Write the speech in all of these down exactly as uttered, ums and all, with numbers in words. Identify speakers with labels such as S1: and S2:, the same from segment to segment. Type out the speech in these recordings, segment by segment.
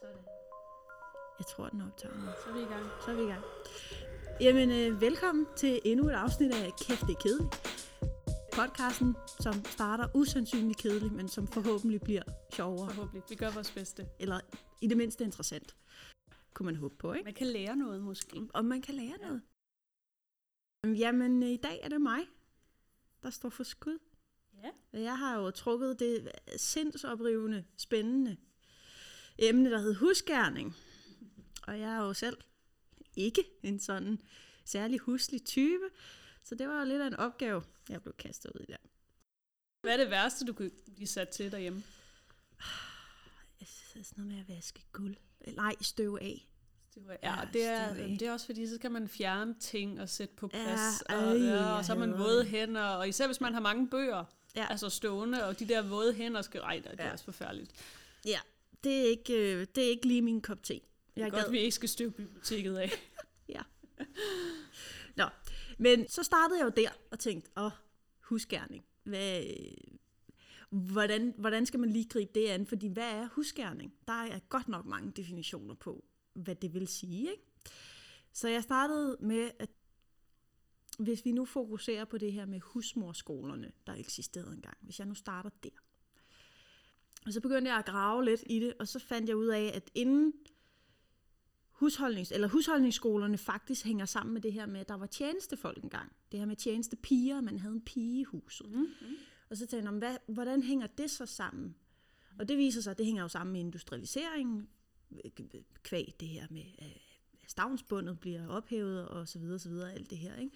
S1: Sådan. Jeg tror, den optager mig.
S2: Så er vi i gang.
S1: Så er vi i gang. Jamen, øh, velkommen til endnu et afsnit af Kæft, det er kedeligt. Podcasten, som starter usandsynligt kedeligt, men som forhåbentlig bliver sjovere.
S2: Forhåbentlig. Vi gør vores bedste.
S1: Eller i det mindste interessant. Kunne man håbe på, ikke?
S2: Man kan lære noget måske.
S1: Og man kan lære noget. Jamen, i dag er det mig, der står for skud.
S2: Ja.
S1: Jeg har jo trukket det sindsoprivende, spændende emne, der hedder husgerning. Og jeg er jo selv ikke en sådan særlig huslig type, så det var jo lidt af en opgave, jeg blev kastet ud i der.
S2: Hvad er det værste, du kunne blive sat til derhjemme?
S1: Sådan noget med at vaske gulv. Nej, støv af.
S2: Ja, og det er, det er også fordi, så skal man fjerne ting og sætte på plads.
S1: Ja,
S2: og,
S1: øh,
S2: ja, og så har man våde hænder, og især hvis man har mange bøger,
S1: ja.
S2: altså stående, og de der våde hænder skal rejde, det er
S1: ja.
S2: også forfærdeligt.
S1: Ja, det er ikke, det er ikke lige min kop te.
S2: Jeg godt, gad. Vi ikke skal støve biblioteket af.
S1: Ja. Nå, men så startede jeg jo der og tænkte, åh, husgerning. Hvad, hvordan, hvordan skal man lige gribe det an? Fordi hvad er husgerning? Der er godt nok mange definitioner på, hvad det vil sige, ikke? Så jeg startede med, at hvis vi nu fokuserer på det her med husmorskolerne, der eksisterede engang. Hvis jeg nu starter der. Og så begyndte jeg at grave lidt i det, og så fandt jeg ud af, at inden husholdnings, eller husholdningsskolerne faktisk hænger sammen med det her med, at der var tjenestefolk engang. Det her med tjenestepiger, man havde en pige i huset. Mm, mm. Og så tænkte jeg, hvad, hvordan hænger det så sammen? Og det viser sig, at det hænger jo sammen med industrialiseringen, kvæg det her med, at stavnsbundet bliver ophævet, og så videre, så videre, alt det her, ikke?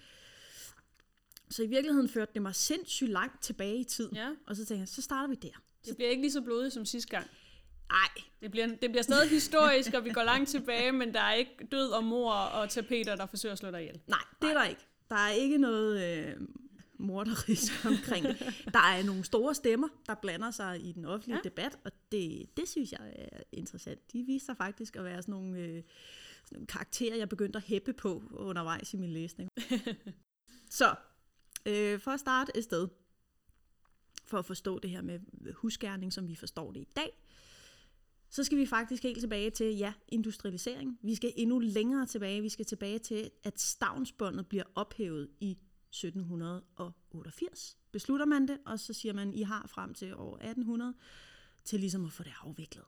S1: Så i virkeligheden førte det mig sindssygt langt tilbage i tiden.
S2: Ja. Og
S1: så tænkte jeg, så starter vi der.
S2: Det bliver ikke lige så blodigt som sidste gang.
S1: Nej.
S2: Det bliver, det bliver stadig historisk, og vi går langt tilbage, men der er ikke død og mor og tapeter, der forsøger at slå dig ihjel.
S1: Nej, det er der ikke. Der er ikke noget øh, morderisk omkring det. Der er nogle store stemmer, der blander sig i den offentlige ja. debat, og det, det synes jeg er interessant. De viser sig faktisk at være sådan nogle, øh, sådan nogle karakterer, jeg begyndte at hæppe på undervejs i min læsning. Så, øh, for at starte et sted, for at forstå det her med husgerning, som vi forstår det i dag, så skal vi faktisk helt tilbage til, ja, industrialisering. Vi skal endnu længere tilbage. Vi skal tilbage til, at stavnsbåndet bliver ophævet i sytten otteogfirs. Beslutter man det, og så siger man, I har frem til år atten hundrede, til ligesom at få det afviklet.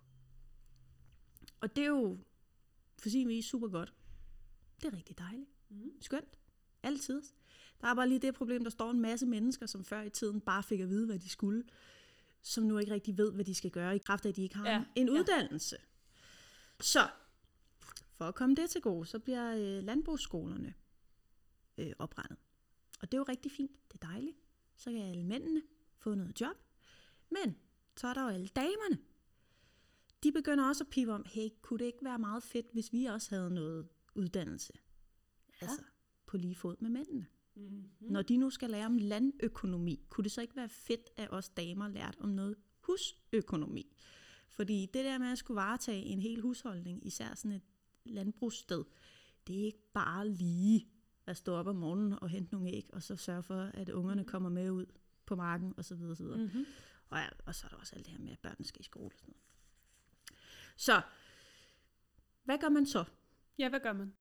S1: Og det er jo for sin vis super godt. Det er rigtig dejligt. Mm. Skønt. Altid. Der er bare lige det problem, der står en masse mennesker, som før i tiden bare fik at vide, hvad de skulle, som nu ikke rigtig ved, hvad de skal gøre, i kraft af, at de ikke har ja, en uddannelse. Ja. Så, for at komme det til gode, så bliver øh, landbrugsskolerne øh, oprettet. Og det er jo rigtig fint. Det er dejligt. Så kan alle mændene få noget job. Men så er der jo alle damerne. De begynder også at pipe om, hey, kunne det ikke være meget fedt, hvis vi også havde noget uddannelse? Ja. Altså, på lige fod med mændene. Mm-hmm. Når de nu skal lære om landøkonomi, kunne det så ikke være fedt, at os damer lærte om noget husøkonomi? Fordi det der med at skulle varetage en hel husholdning, især sådan et landbrugssted, det er ikke bare lige at stå op om morgenen og hente nogle æg, og så sørge for, at ungerne kommer med ud på marken, og så videre, så videre. Mm-hmm. Og, ja, og så er der også alt det her med, at børnene skal i skole og sådan noget. Så, hvad gør man så?
S2: Ja, hvad gør man?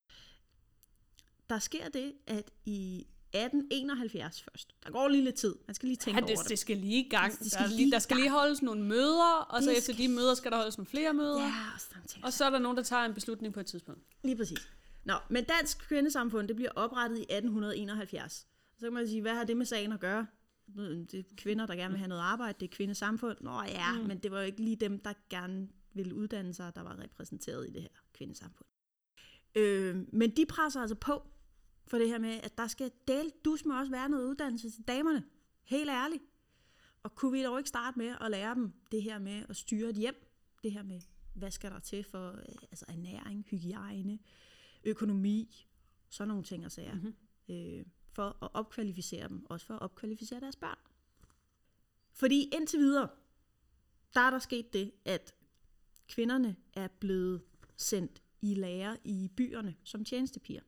S1: Der sker det, at i atten enoghalvfjerds først. Der går lige lidt tid. Man skal lige tænke
S2: ja, det,
S1: over det.
S2: det skal lige i gang.
S1: Det
S2: skal der, lige, der skal lige holdes nogle møder, og så efter de møder skal der holdes nogle flere møder.
S1: Ja, og, så
S2: og så er der nogen, der tager en beslutning på et tidspunkt.
S1: Lige præcis. Nå, men Dansk Kvindesamfund, det bliver oprettet i atten enoghalvfjerds. Så kan man sige, hvad har det med sagen at gøre? Det er kvinder, der gerne vil have noget arbejde. Det er kvindesamfund. Nå ja, mm. men det var jo ikke lige dem, der gerne ville uddanne sig, der var repræsenteret i det her kvindesamfund. Øh, men de presser altså på for det her med, at der skal del dus med også være noget uddannelse til damerne. Helt ærligt. Og kunne vi dog ikke starte med at lære dem det her med at styre et hjem? Det her med, hvad skal der til for altså ernæring, hygiejne, økonomi, sådan nogle ting og sager. Mm-hmm. Øh, for at opkvalificere dem, også for at opkvalificere deres børn. Fordi indtil videre, der er der sket det, at kvinderne er blevet sendt i lære i byerne som tjenestepiger.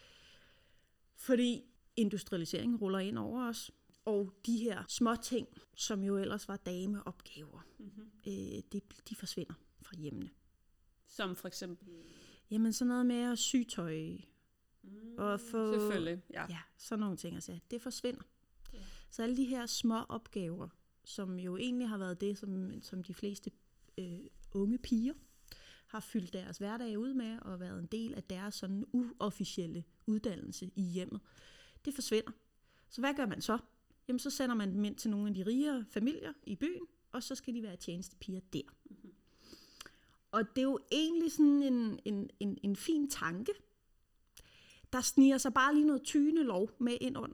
S1: Fordi industrialiseringen ruller ind over os, og de her små ting, som jo ellers var dameopgaver, mm-hmm. øh, de, de forsvinder fra hjemmene.
S2: Som for eksempel?
S1: Jamen sådan noget med at sy tøj.
S2: Mm,
S1: og få,
S2: selvfølgelig, ja.
S1: ja. Sådan nogle ting, altså, det forsvinder.
S2: Ja.
S1: Så alle de her små opgaver, som jo egentlig har været det, som, som de fleste øh, unge piger har fyldt deres hverdag ud med, og været en del af deres sådan uofficielle uddannelse i hjemmet, det forsvinder. Så hvad gør man så? Jamen så sender man dem ind til nogle af de rigere familier i byen, og så skal de være tjenestepiger der. Mm-hmm. Og det er jo egentlig sådan en, en, en, en fin tanke. Der sniger sig bare lige noget tynelov med ind under.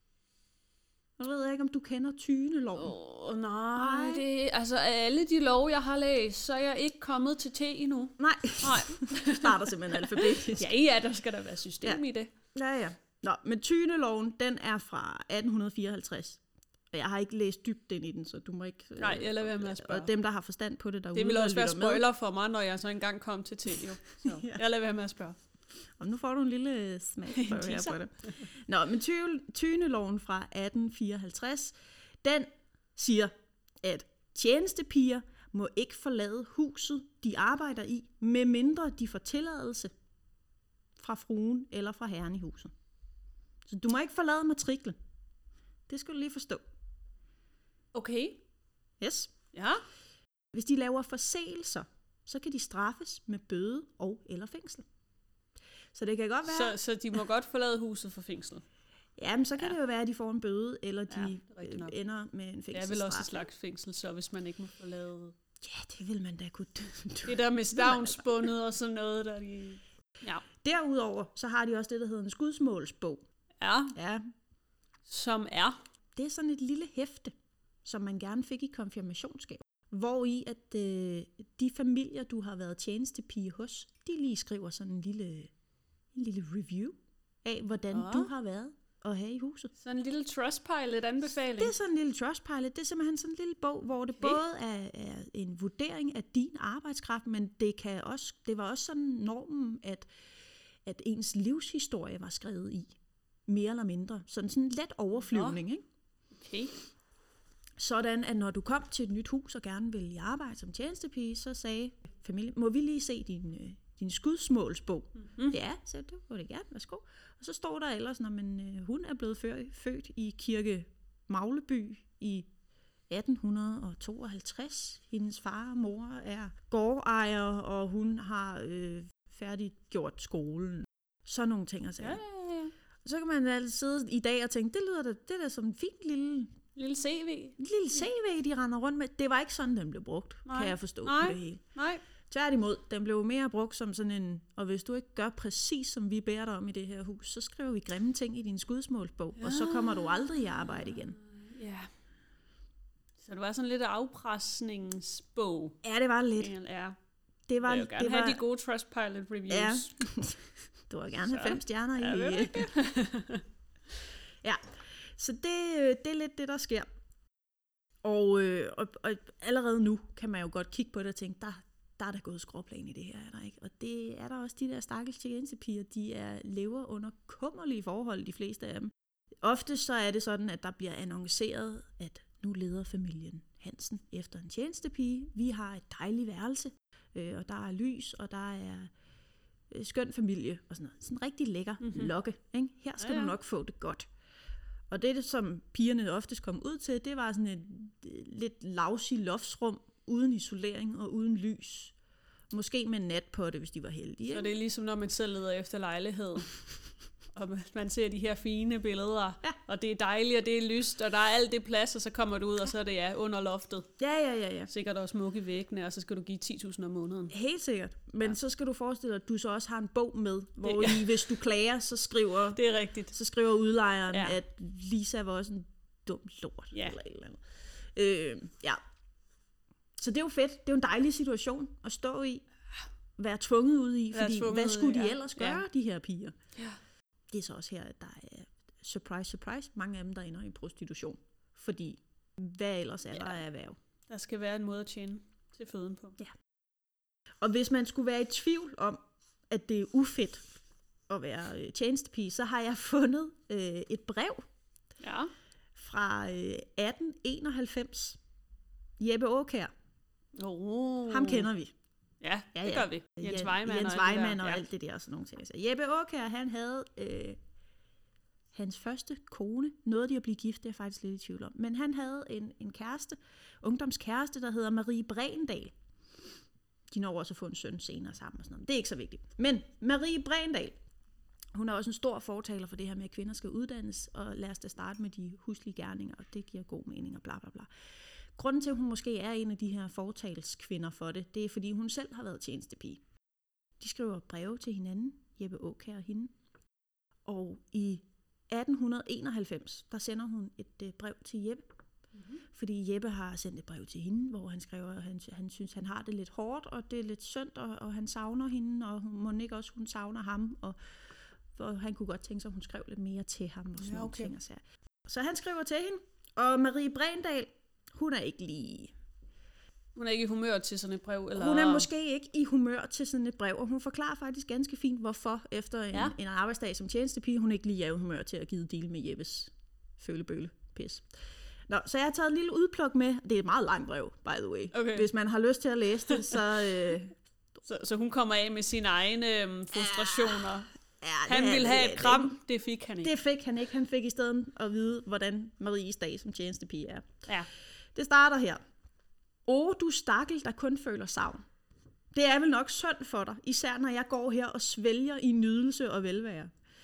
S1: Jeg ved ikke, om du kender tyneloven.
S2: Åh, oh, nej. Det, altså, af alle de lov, jeg har læst, så er jeg ikke kommet til T endnu.
S1: Nej,
S2: nej.
S1: Du starter simpelthen alfabetisk.
S2: Ja, ja, der skal der være system
S1: ja.
S2: i det.
S1: Ja, ja. Nå, men tyneloven, den er fra atten fireoghalvtreds. Og jeg har ikke læst dybt ind i den, så du må ikke...
S2: Nej, jeg lader være med at spørge.
S1: Og dem, der har forstand på det derude...
S2: Det vil også være spoiler for mig, når jeg så engang kom til T, jo. Så
S1: ja.
S2: jeg lader være med at spørge.
S1: Og nu får du en lille smag på her på det. Nå, men tyneloven fra atten fireoghalvtreds, den siger, at tjenestepiger må ikke forlade huset, de arbejder i, medmindre de får tilladelse fra fruen eller fra herren i huset. Så du må ikke forlade matriklen. Det skal du lige forstå.
S2: Okay.
S1: Yes.
S2: Ja.
S1: Hvis de laver forseelser, så kan de straffes med bøde og eller fængsel. Så det kan godt være...
S2: Så, så de må godt forlade huset for fængsel?
S1: Jamen, så kan ja. det jo være, at de får en bøde, eller de
S2: ja,
S1: ender med en fængselsstraf.
S2: Det er vel også et slags fængsel, så hvis man ikke må forlade...
S1: Ja, det vil man da kunne...
S2: Det der med stavnsbundet og sådan noget, der de... Ja.
S1: Derudover, så har de også det, der hedder en skudsmålsbog.
S2: Ja.
S1: Ja.
S2: Som er?
S1: Det er sådan et lille hæfte, som man gerne fik i konfirmationsgave. Hvor i, at øh, de familier, du har været tjenestepige hos, de lige skriver sådan en lille, en lille review af, hvordan oh. du har været at have i huset.
S2: Sådan en lille Trustpilot-anbefaling?
S1: Det er sådan en lille Trustpilot. Det er simpelthen sådan en lille bog, hvor det okay. både er, er en vurdering af din arbejdskraft, men det, kan også, det var også sådan normen, at, at ens livshistorie var skrevet i. Mere eller mindre. Sådan sådan en let overflyvning,
S2: Nå.
S1: ikke?
S2: Okay.
S1: Sådan, at når du kom til et nyt hus og gerne ville i arbejde som tjenestepige, så sagde familien, må vi lige se din, øh, din skudsmålsbog? Mm-hmm. Ja, så det må det gerne, værsgo. Og så står der ellers, når man, øh, hun er blevet før, født i Kirke Magleby i atten tooghalvtreds. Hendes far og mor er gårdejer, og hun har øh, færdiggjort skolen. Sådan nogle ting og sager.
S2: Ja, ja, ja.
S1: Så kan man altså sidde i dag og tænke, det lyder da, det er da som en fin lille...
S2: Lille C V.
S1: Lille C V, de render rundt med. Det var ikke sådan, den blev brugt,
S2: Nej.
S1: kan jeg forstå
S2: Nej.
S1: på det hele.
S2: Nej.
S1: Tværtimod, den blev mere brugt som sådan en, og hvis du ikke gør præcis, som vi beder dig om i det her hus, så skriver vi grimme ting i din skudsmålsbog, ja. Og så kommer du aldrig i arbejde igen.
S2: Ja. Så det var sådan lidt afpresningsbog.
S1: Ja, det var lidt.
S2: Ja.
S1: Det var,
S2: jeg vil gerne
S1: det
S2: have
S1: var,
S2: de gode Trustpilot reviews.
S1: Ja. Du vil gerne have fem stjerner i.
S2: Ja,
S1: ja. Så det, det er lidt det, der sker. Og, øh, og, og allerede nu kan man jo godt kigge på det og tænke, der, der er der gået skråplan i det her, er der ikke? Og det er der også de der stakkels tjenestepiger, de er, lever under kummerlige forhold, de fleste af dem. Ofte så er det sådan, at der bliver annonceret, at nu leder familien Hansen efter en tjenestepige. Vi har et dejligt værelse, øh, og der er lys, og der er øh, skøn familie og sådan noget. Sådan en rigtig lækker mm-hmm. lokke. Ikke? Her skal ja, ja. du nok få det godt. Og det, som pigerne oftest kom ud til, det var sådan et lidt lousy loftsrum, uden isolering og uden lys. Måske med en nat på det, hvis de var heldige.
S2: Så det er ligesom, når man selv leder efter lejlighed. Og man ser de her fine billeder,
S1: ja.
S2: Og det er dejligt, og det er lyst, og der er alt det plads, og så kommer du ud, og så er det ja, under loftet.
S1: Ja, ja, ja, ja.
S2: Sikkert også smukke væggene, og så skal du give ti tusind om måneden.
S1: Helt sikkert. Men ja. Så skal du forestille dig, at du så også har en bog med, hvor det, ja. I, hvis du klager, så skriver,
S2: det er rigtigt.
S1: Så skriver udlejeren,
S2: ja.
S1: At Lisa var også en dum lort.
S2: Ja.
S1: Eller et eller andet. Øh, ja. Så det er jo fedt. Det er jo en dejlig situation at stå i. Være tvunget ud i, fordi hvad skulle de ja. ellers gøre, ja. De her piger?
S2: Ja.
S1: Det er så også her, at der er, surprise, surprise, mange af dem, der ender i prostitution. Fordi, hvad ellers er ja. Der af erhverv?
S2: Der skal være en måde at tjene til føden på.
S1: Ja. Og hvis man skulle være i tvivl om, at det er ufedt at være tjenestepige, så har jeg fundet øh, et brev
S2: ja.
S1: Fra øh, atten enoghalvfems. Jeppe Aakjær.
S2: Oh.
S1: Ham kender vi.
S2: Ja, ja, det gør vi. Jens Weimann
S1: Jens
S2: og,
S1: Weimann og
S2: ja.
S1: alt det der og sådan nogle ting. Så Jeppe Aakjær, han havde øh, hans første kone, nåede de at blive gift, det er jeg faktisk lidt i tvivl om, men han havde en, en kæreste, ungdomskæreste, der hedder Marie Bregendal. De når også at få en søn senere sammen og sådan noget. Det er ikke så vigtigt. Men Marie Bregendal, hun er også en stor fortaler for det her med, at kvinder skal uddannes, og lad os da starte med de huslige gerninger, og det giver god mening og bla bla bla. Grunden til, at hun måske er en af de her fortalskvinder for det, det er, fordi hun selv har været tjenestepige. De skriver breve til hinanden, Jeppe Aakjær og hende. Og i atten enoghalvfems, der sender hun et øh, brev til Jeppe. Mm-hmm. Fordi Jeppe har sendt et brev til hende, hvor han skriver, at han, han synes, han har det lidt hårdt, og det er lidt synd, og, og han savner hende, og hun må ikke også, hun savner ham, og, og han kunne godt tænke sig, at hun skrev lidt mere til ham, og sådan ja, okay. nogle ting. Og så. så han skriver til hende, og Marie Bregendal, hun er ikke lige...
S2: Hun er ikke i humør til sådan et brev? Eller?
S1: Hun er måske ikke i humør til sådan et brev, og hun forklarer faktisk ganske fint, hvorfor efter en, ja. en arbejdsdag som tjenestepige, hun ikke lige er i humør til at give deal med Jeppes følebøle pis. Nå, så jeg har taget et lille udpluk med. Det er et meget langt brev, by the way. Okay. Hvis man har lyst til at læse det, så... Øh...
S2: så, så hun kommer af med sine egne øhm, frustrationer.
S1: Ja,
S2: han ville have et kram, det fik han ikke.
S1: Det fik han ikke. Han fik i stedet at vide, hvordan Maries dag som tjenestepige er.
S2: Ja.
S1: Det starter her. Åh, du stakkel, der kun føler savn. Det er vel nok synd for dig, især når jeg går her og svælger i nydelse og velvære.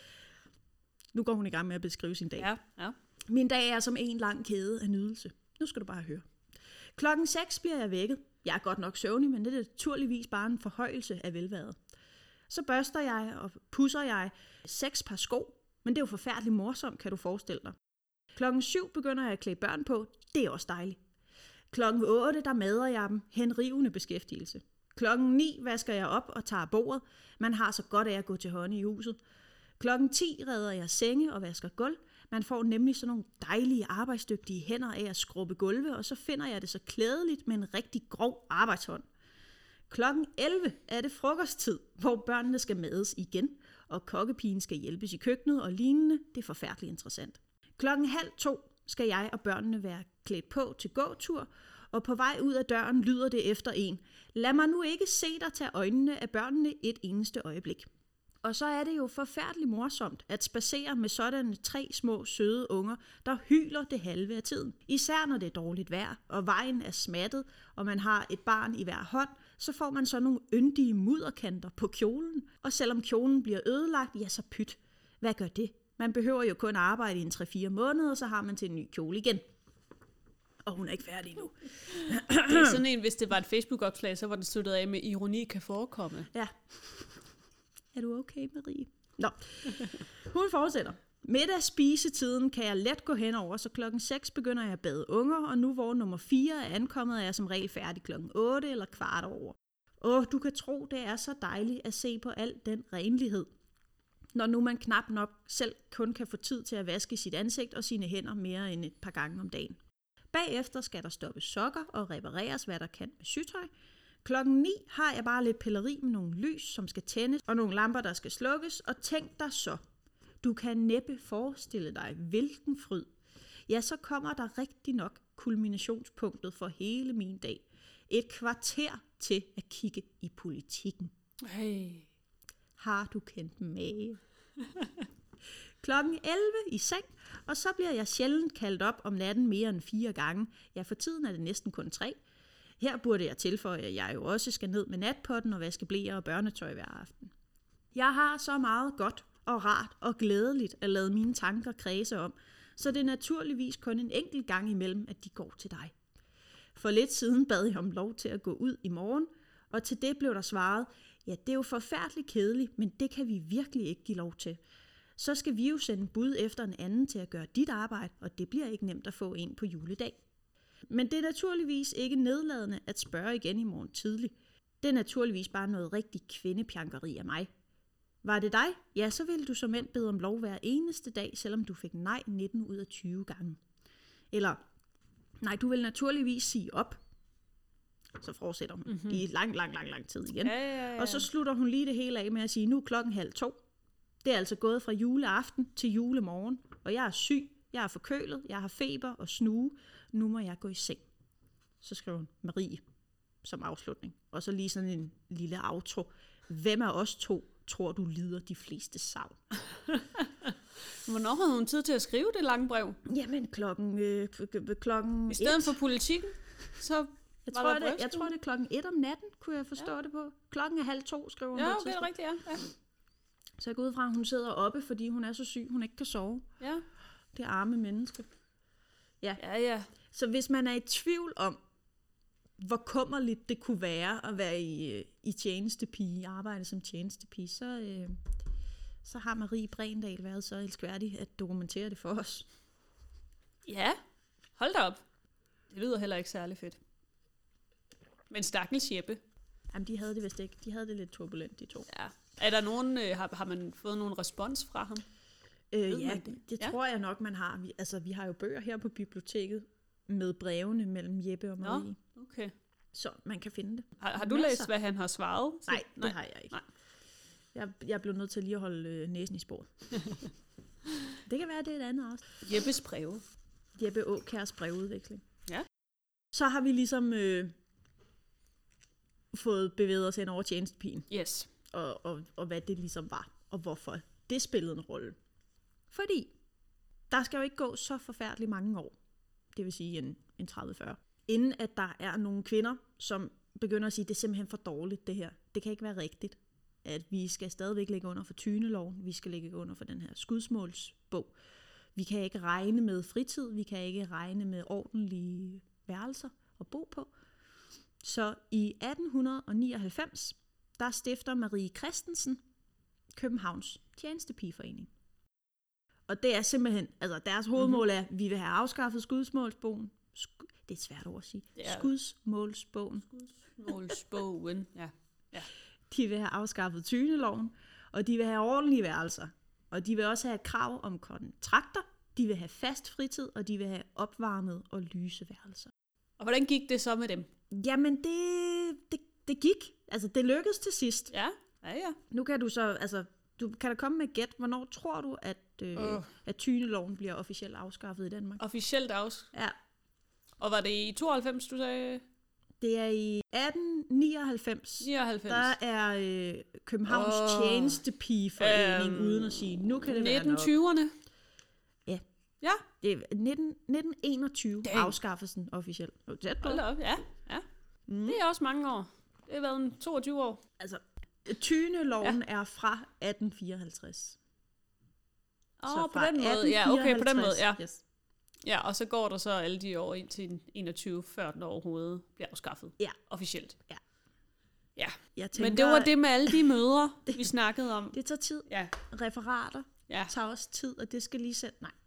S1: Nu går hun i gang med at beskrive sin dag.
S2: Ja, ja.
S1: Min dag er som en lang kæde af nydelse. Nu skal du bare høre. Klokken seks bliver jeg vækket. Jeg er godt nok søvnig, men det er naturligvis bare en forhøjelse af velværet. Så børster jeg og pusser jeg seks par sko, men det er jo forfærdeligt morsomt, kan du forestille dig. Klokken syv begynder jeg at klæde børn på. Det er også dejligt. Klokken otte, der mader jeg dem. Henrivende beskæftigelse. Klokken ni vasker jeg op og tager bordet. Man har så godt af at gå til hånd i huset. Klokken ti redder jeg senge og vasker gulv. Man får nemlig sådan nogle dejlige arbejdsdygtige hænder af at skrubbe gulve, og så finder jeg det så klædeligt med en rigtig grov arbejdshånd. Klokken elleve er det frokosttid, hvor børnene skal mades igen, og kokkepigen skal hjælpes i køkkenet og lignende. Det er forfærdeligt interessant. Klokken halv to skal jeg og børnene være klædt på til gåtur, og på vej ud af døren lyder det efter en. Lad mig nu ikke se dig tage øjnene af børnene et eneste øjeblik. Og så er det jo forfærdeligt morsomt at spacere med sådanne tre små søde unger, der hyler det halve af tiden. Især når det er dårligt vejr, og vejen er smattet, og man har et barn i hver hånd, så får man så nogle yndige mudderkanter på kjolen. Og selvom kjolen bliver ødelagt, ja så pyt. Hvad gør det? Man behøver jo kun arbejde i en tre fire måneder, så har man til en ny kjole igen. Og hun er ikke færdig nu.
S2: Det er sådan en, hvis det var et Facebook-opslag, så var den støttet af med ironi kan forekomme.
S1: Ja. Er du okay, Marie? Nå. Hun fortsætter. Midt af spisetiden kan jeg let gå henover, så klokken seks begynder jeg at bade unger, og nu hvor nummer fire er ankommet, er jeg som regel færdig klokken otte eller kvart over. Åh, du kan tro, det er så dejligt at se på al den renlighed, når nu man knap nok selv kun kan få tid til at vaske sit ansigt og sine hænder mere end et par gange om dagen. Bagefter skal der stoppes sokker og repareres, hvad der kan med sygtøj. Klokken ni har jeg bare lidt pilleri med nogle lys, som skal tændes, og nogle lamper, der skal slukkes, og tænk dig så. Du kan næppe forestille dig, hvilken fryd. Ja, så kommer der rigtig nok kulminationspunktet for hele min dag. Et kvarter til at kigge i politikken.
S2: Hey.
S1: Har du kendt mage? Klokken elleve i seng, og så bliver jeg sjældent kaldt op om natten mere end fire gange. Ja, for tiden er det næsten kun tre. Her burde jeg tilføje, at jeg jo også skal ned med natpotten og vaske bleer og børnetøj hver aften. Jeg har så meget godt og rart og glædeligt at lade mine tanker kredse om, så det er naturligvis kun en enkelt gang imellem, at de går til dig. For lidt siden bad jeg om lov til at gå ud i morgen, og til det blev der svaret, ja, det er jo forfærdeligt kedeligt, men det kan vi virkelig ikke give lov til. Så skal vi jo sende bud efter en anden til at gøre dit arbejde, og det bliver ikke nemt at få en på juledag. Men det er naturligvis ikke nedladende at spørge igen i morgen tidlig. Det er naturligvis bare noget rigtig kvindepjankeri af mig. Var det dig? Ja, så ville du som mænd bede om lov hver eneste dag, selvom du fik nej nitten ud af tyve gange. Eller, nej, du vil naturligvis sige op. Så fortsætter hun mm-hmm. i lang, lang, lang, lang tid igen.
S2: Ja, ja, ja.
S1: Og så slutter hun lige det hele af med at sige, nu er klokken halv to. Det er altså gået fra juleaften til julemorgen, og jeg er syg, jeg er forkølet, jeg har feber og snue. Nu må jeg gå i seng. Så skriver hun, Marie, som afslutning. Og så lige sådan en lille outro. Hvem af os to tror du lider de fleste savn?
S2: Hvornår havde hun tid til at skrive det lange brev?
S1: Jamen klokken, øh, klokken
S2: I stedet
S1: et.
S2: for politikken, så
S1: Jeg
S2: var
S1: tror,
S2: der
S1: det, jeg tror, det er klokken et om natten, kunne jeg forstå
S2: Ja.
S1: ja. det på. Klokken er halv to, skriver hun.
S2: Ja,
S1: på et
S2: okay, det er
S1: tidspunkt.
S2: rigtigt, ja. ja.
S1: Så jeg går ud fra, at hun sidder oppe, fordi hun er så syg, hun ikke kan sove.
S2: Ja,
S1: Det arme menneske.
S2: ja, ja.
S1: Så hvis man er i tvivl om, hvor kummerligt det kunne være at være i, i tjenestepige, arbejde som tjenestepige, så, øh, så har Marie Bregendahl været så elskværdig at dokumentere det for os.
S2: Ja, hold da op. Det lyder heller ikke særlig fedt. Men stakkels Jeppe.
S1: Jamen, de havde det vist ikke. De havde det lidt turbulent, de to.
S2: Ja. Er der nogen, øh, har, har man fået nogen respons fra ham?
S1: Øh,
S2: Ved
S1: ja,
S2: man
S1: det,
S2: det?
S1: det
S2: Ja.
S1: tror jeg nok, man har. Vi, altså, vi har jo bøger her på biblioteket med brevene mellem Jeppe og Marie.
S2: Nå, okay.
S1: Så man kan finde det.
S2: Har, har du
S1: Masser.
S2: læst, hvad han har svaret?
S1: Nej, det Nej. har jeg ikke.
S2: Nej.
S1: Jeg, jeg blev nødt til lige at holde øh, næsen i sporet. Det kan være, det er et andet også.
S2: Jeppes breve.
S1: Jeppe Aakjærs brevudveksling.
S2: Ja.
S1: Så har vi ligesom øh, fået bevæget os ind over tjenestepigen,
S2: Yes.
S1: og, og, og hvad det ligesom var, og hvorfor det spillede en rolle. Fordi der skal jo ikke gå så forfærdeligt mange år, det vil sige en, en tredive fyrre, inden at der er nogle kvinder, som begynder at sige, det er simpelthen for dårligt det her. Det kan ikke være rigtigt, at vi skal stadigvæk ligge under for tyneloven, vi skal ligge under for den her skudsmålsbog. Vi kan ikke regne med fritid, vi kan ikke regne med ordentlige værelser at bo på. Så i atten nioghalvfems, der stifter Marie Christensen Københavns Tjenestepigeforening. Og det er simpelthen, altså deres hovedmål er, at vi vil have afskaffet skudsmålsbogen. Sku, det er et svært ord at sige.
S2: Ja.
S1: Skudsmålsbogen.
S2: Skudsmålsbogen, ja. ja.
S1: De vil have afskaffet tyneloven, og de vil have ordentlige værelser. Og de vil også have et krav om kontrakter, de vil have fast fritid, og de vil have opvarmet og lyse værelser.
S2: Og hvordan gik det så med dem?
S1: Jamen, det, det, det gik. Altså, det lykkedes til sidst.
S2: Ja, ja, ja.
S1: Nu kan du så, altså, du kan da komme med gæt. Hvornår tror du, at, øh,
S2: Uh.
S1: at tyneloven bliver officielt afskaffet i Danmark?
S2: Officielt afs.
S1: Ja,
S2: Og var det i tooghalvfems, du sagde?
S1: det er i atten nioghalvfems.
S2: nioghalvfems.
S1: Der er øh, Københavns
S2: Åh.
S1: Tjenestepigeforening,
S2: Øhm,
S1: uden at sige, nu kan det være
S2: nitten
S1: nok.
S2: tyverne?
S1: Ja.
S2: Ja,
S1: Det er nitten, nitten enogtyve
S2: Dang.
S1: afskaffelsen officielt. Oh, tæt på.
S2: hold da op. Ja, ja.
S1: Mm.
S2: Det er også mange år. Det har været en toogtyve år.
S1: Altså, tyneloven ja. er fra atten fireoghalvtreds.
S2: Åh, oh, på den måde. Ja, okay, på den måde, ja.
S1: Yes.
S2: Ja, og så går der så alle de år ind til enogtyve, før den overhovedet bliver afskaffet.
S1: Ja.
S2: Officielt.
S1: Ja.
S2: Ja,
S1: Jeg tænker,
S2: men det var det med alle de møder, vi snakkede om.
S1: Det tager tid.
S2: Ja,
S1: Referater
S2: ja.
S1: tager også tid, og det skal lige sætte... Nej.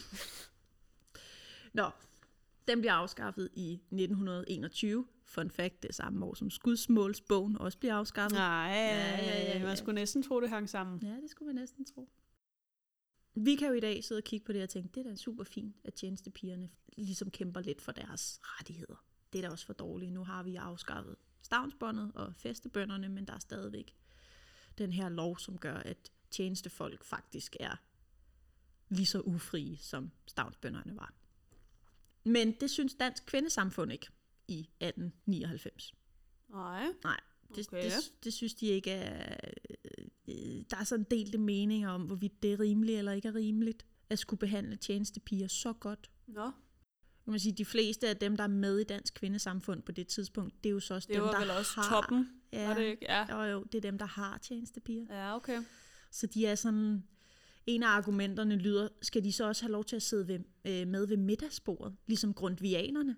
S1: Nå, den bliver afskaffet i nitten enogtyve. Fun fact, det er samme år som skudsmålsbogen også bliver afskaffet.
S2: Nej,
S1: ja, ja, ja.
S2: man skulle næsten tro, det hang sammen.
S1: Ja, det skulle man næsten tro. Vi kan jo i dag sidde og kigge på det og tænke, det er da super fint, at tjenestepigerne ligesom kæmper lidt for deres rettigheder. Det er da også for dårligt. Nu har vi afskaffet stavnsbåndet og fæstebønderne, men der er stadigvæk den her lov, som gør, at tjenestefolk faktisk er lige så ufrie, som stavnsbønderne var. Men det synes Dansk Kvindesamfund ikke i atten nioghalvfems.
S2: Nej.
S1: Nej, det,
S2: Okay.
S1: det, det synes de ikke er... Øh, der er sådan delte meninger om, hvorvidt det er rimeligt eller ikke er rimeligt, at skulle behandle tjenestepiger så godt.
S2: Nå,
S1: Jeg må sige, de fleste af dem, der er med i Dansk Kvindesamfund på det tidspunkt, det er jo så også
S2: det
S1: dem,
S2: var
S1: der
S2: vel også
S1: har...
S2: toppen,
S1: Ja,
S2: var det ikke? Ja.
S1: jo, jo, det er dem, der har tjenestepiger.
S2: Ja, okay.
S1: Så de er sådan... En af argumenterne lyder, skal de så også have lov til at sidde ved, øh, med ved middagsbordet, ligesom grundvianerne?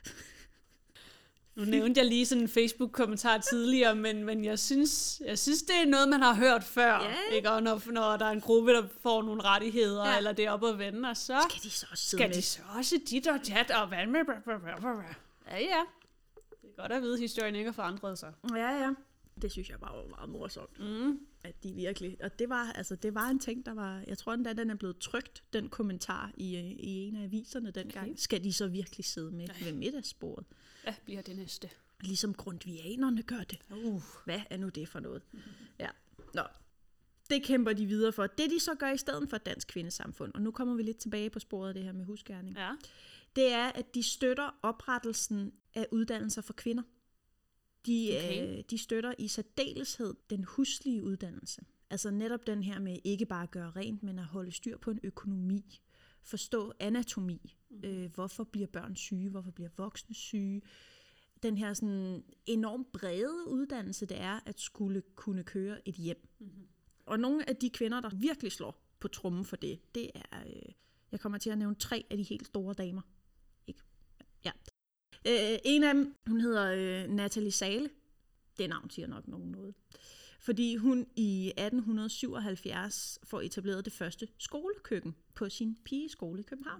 S2: Nu nævnte jeg lige sådan en Facebook-kommentar tidligere, men, men jeg, synes, jeg synes, det er noget, man har hørt før.
S1: Ja.
S2: Ikke? Og når, når der er en gruppe, der får nogle rettigheder,
S1: Ja.
S2: eller det er op og vende, og så
S1: Skal de så også sidde
S2: skal
S1: med?
S2: de så også dit og dat, og hvad med... Ja, ja. Det er godt at vide, at historien ikke er forandret sig.
S1: Ja, ja. Det synes jeg bare var meget morsomt.
S2: Mm.
S1: At de virkelig... Og det var, altså, det var en ting, der var... Jeg tror endda, den er blevet trykt, den kommentar, i, øh, i en af aviserne dengang.
S2: Okay.
S1: Skal de så virkelig sidde med
S2: Nej.
S1: ved middagsbordet?
S2: Hvad bliver det næste?
S1: Ligesom grundvianerne gør det.
S2: Uh.
S1: Hvad er nu det for noget? Ja, nå. Det kæmper de videre for. Det de så gør i stedet for Dansk Kvindesamfund, og nu kommer vi lidt tilbage på sporet af det her med husgerning,
S2: Ja.
S1: det er, at de støtter oprettelsen af uddannelser for kvinder. De,
S2: Okay.
S1: øh, de støtter i særdeleshed den huslige uddannelse. Altså netop den her med ikke bare at gøre rent, men at holde styr på en økonomi. Forstå anatomi. Mm. Øh, hvorfor bliver børn syge? Hvorfor bliver voksne syge? Den her sådan enormt brede uddannelse, det er at skulle kunne køre et hjem. Mm-hmm. Og nogle af de kvinder, der virkelig slår på trommen for det, det er, øh, jeg kommer til at nævne tre af de helt store damer. Ikke? Ja. Øh, en af dem, hun hedder øh, Nathalie Zahle. Det navn siger nok nogen noget. Fordi hun i atten syvoghalvfjerds får etableret det første skolekøkken på sin pigeskole i København.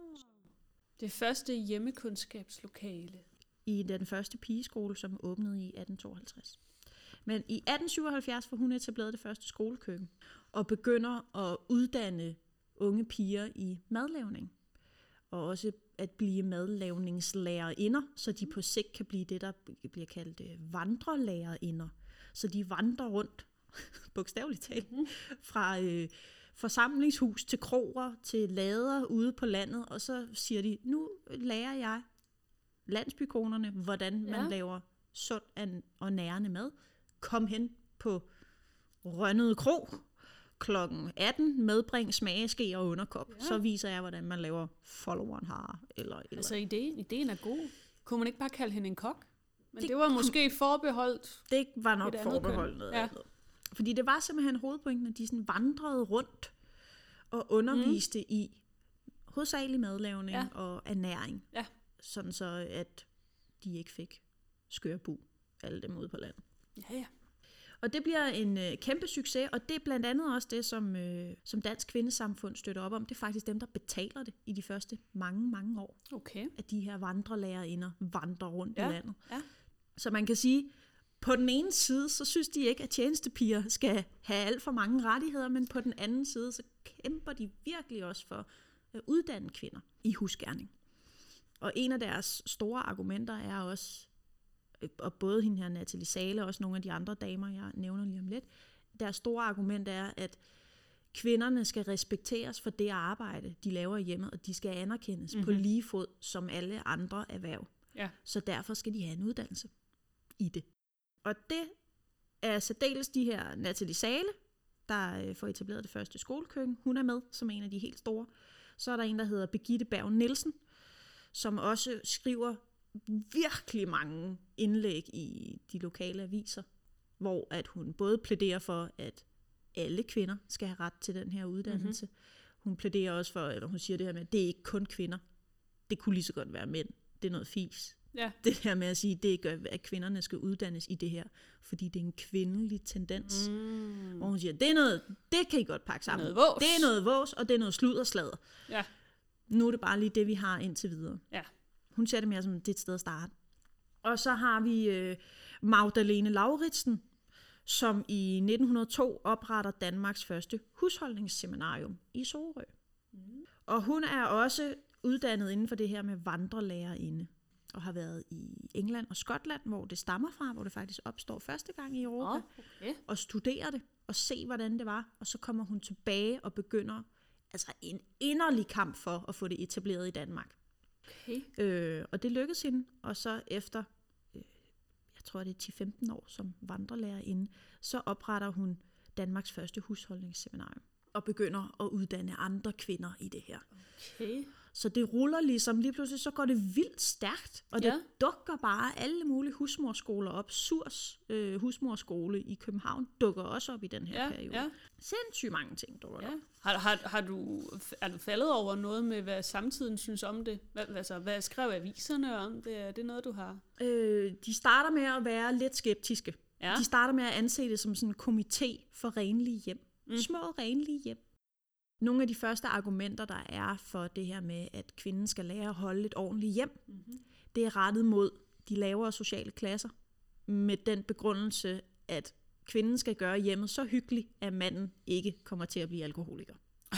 S2: Det første hjemmekundskabslokale.
S1: I den første pigeskole, som åbnede i atten tooghalvtreds. Men i atten syvoghalvfjerds får hun etableret det første skolekøkken, og begynder at uddanne unge piger i madlavning. Og også at blive madlavningslærerinder, så de på sigt kan blive det, der bliver kaldt vandrelærerinder. Så de vandrer rundt, bogstaveligt talt, mm-hmm. fra øh, forsamlingshus til kroer, til lader ude på landet, og så siger de, nu lærer jeg landsbykonerne, hvordan man ja. laver sund og nærende mad. Kom hen på Rønnede Kro klokken atten, medbring smageske og underkop. Ja. Så viser jeg, hvordan man laver followeren har. Eller, eller.
S2: Altså ideen, ideen er god. Kunne man ikke bare kalde hende en kok? Men det, det var måske forbeholdt.
S1: Det var nok forbeholdt noget
S2: ja.
S1: andet. Fordi det var simpelthen hovedpointen, at de sådan vandrede rundt og underviste mm. i hovedsagelig madlavning ja. og ernæring. Ja. Sådan så, at de ikke fik skørbu, alle dem ude på landet.
S2: Ja, ja.
S1: Og det bliver en øh, kæmpe succes, og det er blandt andet også det, som, øh, som Dansk Kvindesamfund støtter op om. Det er faktisk dem, der betaler det i de første mange, mange år.
S2: Okay.
S1: At de her vandrelærerinder vandrer rundt
S2: ja.
S1: i landet.
S2: Ja.
S1: Så man kan sige, på den ene side, så synes de ikke, at tjenestepiger skal have alt for mange rettigheder, men på den anden side, så kæmper de virkelig også for at uddanne kvinder i husgerning. Og en af deres store argumenter er også, og både hende her Nathalie Zahle og også nogle af de andre damer, jeg nævner lige om lidt, deres store argument er, at kvinderne skal respekteres for det arbejde, de laver i hjemmet, og de skal anerkendes mm-hmm. på lige fod som alle andre erhverv. Ja. Så derfor skal de have en uddannelse i det. Og det er særdeles de her Nathalie Zahle, der får etableret det første skolekøkken. Hun er med som en af de helt store. Så er der en, der hedder Birgitte Berg Nielsen, som også skriver virkelig mange indlæg i de lokale aviser, hvor at hun både plæderer for, at alle kvinder skal have ret til den her uddannelse. Mm-hmm. Hun plæderer også for, eller hun siger det her med, at det er ikke kun kvinder. Det kunne lige så godt være mænd. Det er noget fis. Ja. Det her med at sige, det gør, at kvinderne skal uddannes i det her, fordi det er en kvindelig tendens. Mm. Hvor hun siger, det er noget, det kan I godt pakke sammen. Det er, det er noget vås, og det er noget slud og sladder. Ja. Nu er det bare lige det, vi har indtil videre. Ja. Hun ser det mere som, det er et sted at starte. Og så har vi øh, Magdalene Lauritsen, som i nitten hundrede og to opretter Danmarks første husholdningsseminarium i Sorø. Mm. Og hun er også uddannet inden for det her med vandrelærerinde, og har været i England og Skotland, hvor det stammer fra, hvor det faktisk opstår første gang i Europa, oh, okay. og studerer det, og se, hvordan det var. Og så kommer hun tilbage og begynder altså en inderlig kamp for at få det etableret i Danmark. Okay. Øh, og det lykkedes hende, og så efter, øh, jeg tror det er ti til femten år som vandrelærerinde, så opretter hun Danmarks første husholdningsseminarium, og begynder at uddanne andre kvinder i det her. Okay. Så det ruller ligesom, lige pludselig så går det vildt stærkt, og det ja. dukker bare alle mulige husmorskoler op. Surs øh, husmorskole i København dukker også op i den her ja, periode. Ja. Sindssygt mange ting dukker ja. op.
S2: Har, har, har du, er du faldet over noget med, hvad samtiden synes om det? Hvad, altså, hvad skrev aviserne om det? Er det noget, du har?
S1: Øh, de starter med at være lidt skeptiske. Ja. De starter med at anse det som sådan en komité for renlige hjem. Mm. Små renlige hjem. Nogle af de første argumenter, der er for det her med, at kvinden skal lære at holde et ordentligt hjem, mm-hmm. det er rettet mod de lavere sociale klasser, med den begrundelse, at kvinden skal gøre hjemmet så hyggeligt, at manden ikke kommer til at blive alkoholiker.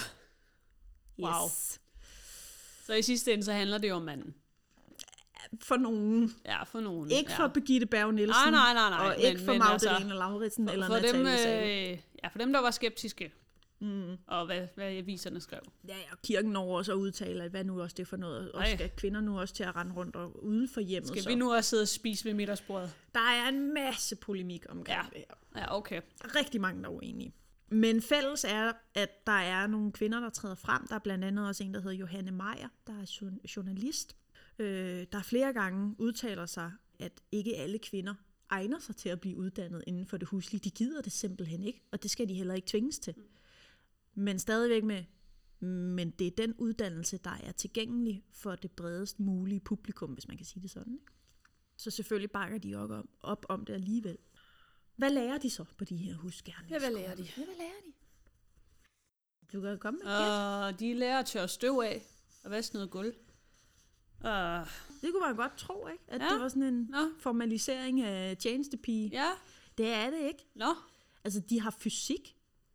S2: Wow. Yes. Så i sidste ende, så handler det jo om manden?
S1: For nogen.
S2: Ja, for nogen.
S1: Ikke
S2: ja.
S1: for Birgitte Berg Nielsen,
S2: nej, nej, nej, nej.
S1: og
S2: men,
S1: ikke for Magdalene altså, Lauritsen eller
S2: for
S1: Nathalie
S2: dem,
S1: Zahle.
S2: øh, ja, for dem, der var skeptiske. Mm. Og hvad, hvad aviserne skrev.
S1: Ja, ja, og kirken når også at udtale, at hvad nu også det er for noget. Og skal kvinder nu også til at rende rundt og uden for hjemmet.
S2: Skal
S1: så.
S2: vi nu også sidde og spise ved middagsbordet?
S1: Der er en masse polemik omkring
S2: ja.
S1: det her.
S2: Ja, okay.
S1: Rigtig mange, der er uenige. Men fælles er, at der er nogle kvinder, der træder frem. Der er blandt andet også en, der hedder Johanne Meyer, der er journalist. Øh, der flere gange udtaler sig, at ikke alle kvinder egner sig til at blive uddannet inden for det huslige. De gider det simpelthen ikke, og det skal de heller ikke tvinges til. Men stadigvæk med, men det er den uddannelse, der er tilgængelig for det bredest mulige publikum, hvis man kan sige det sådan. Ikke? Så selvfølgelig bakker de op om, op om det alligevel. Hvad lærer de så på de her husgerninger?
S2: Ja, hvad lærer de?
S1: Ja, hvad lærer de? Du kan komme med
S2: uh, De lærer at tørre støv af og vaske noget gulv. Uh.
S1: Det kunne man godt tro, ikke? At
S2: ja.
S1: det var sådan en
S2: Nå.
S1: formalisering af tjenestepige.
S2: Ja.
S1: Det er det ikke.
S2: Nå.
S1: Altså, de har fysik.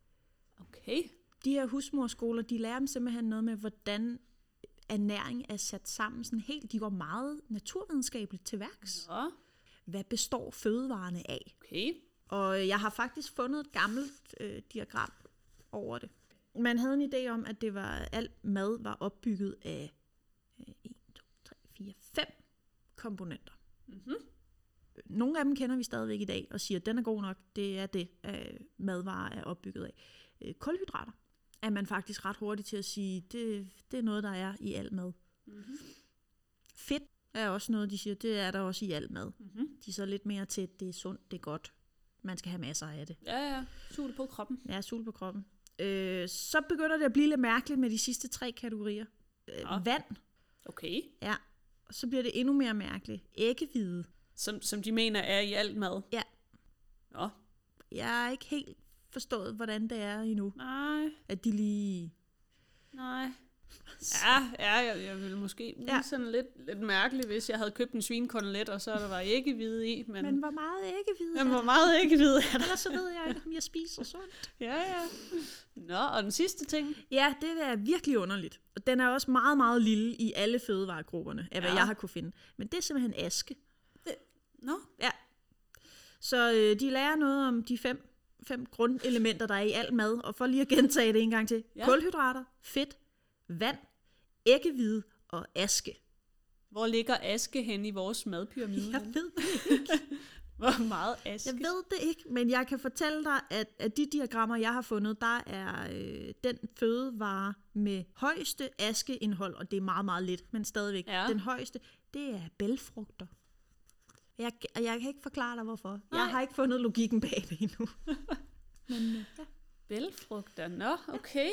S2: Okay.
S1: De her husmorskoler, de lærer dem simpelthen noget med, hvordan ernæring er sat sammen sådan helt. De går meget naturvidenskabeligt til værks.
S2: Ja.
S1: Hvad består fødevarene af?
S2: Okay.
S1: Og jeg har faktisk fundet et gammelt øh, diagram over det. Man havde en idé om, at det var alt mad var opbygget af øh, en, to, tre, fire, fem komponenter.
S2: Mm-hmm.
S1: Nogle af dem kender vi stadigvæk i dag og siger, at den er god nok. Det er det, øh, madvarer er opbygget af. Øh, kulhydrater er man faktisk ret hurtig til at sige, det, det er noget, der er i al mad.
S2: Mm-hmm.
S1: Fedt er også noget, de siger, det er der også i al mad.
S2: Mm-hmm.
S1: De er så lidt mere til, at det er sundt, det er godt. Man skal have masser af det.
S2: Ja, ja. Sul på kroppen.
S1: Ja, sul på kroppen. Øh, så begynder det at blive lidt mærkeligt med de sidste tre kategorier. Øh,
S2: ja.
S1: Vand.
S2: Okay.
S1: Ja, og så bliver det endnu mere mærkeligt. Æggehvide.
S2: Som, som de mener er i alt mad.
S1: Ja.
S2: Nå.
S1: Jeg har ikke helt forstået, hvordan det er endnu.
S2: Nej.
S1: At de lige...
S2: Nej. Ja, ja jeg, jeg ville måske ja. sådan lidt, lidt mærkeligt, hvis jeg havde købt en svinekotelet, og så der var æggehvide i. Men,
S1: men hvor meget æggehvide
S2: men hvor meget æggehvide er der?
S1: Ellers så ved jeg ikke, om jeg spiser sundt.
S2: Ja, ja. Nå, og den sidste ting?
S1: Ja, det er virkelig underligt. Og den er også meget, meget lille i alle fødevaregrupperne, af hvad ja. jeg har kunne finde. Men det er simpelthen aske.
S2: Det... Nå?
S1: Ja. Så øh, de lærer noget om de fem, fem grundelementer, der er i al mad. Og for lige at gentage det en gang til. Ja. Kulhydrater, fedt, vand, æggehvide og aske.
S2: Hvor ligger aske hen i vores madpyramide?
S1: Jeg ved det ikke.
S2: Hvor meget aske?
S1: Jeg ved det ikke, men jeg kan fortælle dig, at, at de diagrammer, jeg har fundet, der er øh, den fødevare med højeste askeindhold, og det er meget, meget lidt, men stadigvæk. Ja. Den højeste, det er bælgfrugter. Jeg, jeg kan ikke forklare dig, hvorfor. Nej. Jeg har ikke fundet logikken bag det endnu. men, ja.
S2: Bælgfrugter, nå, okay.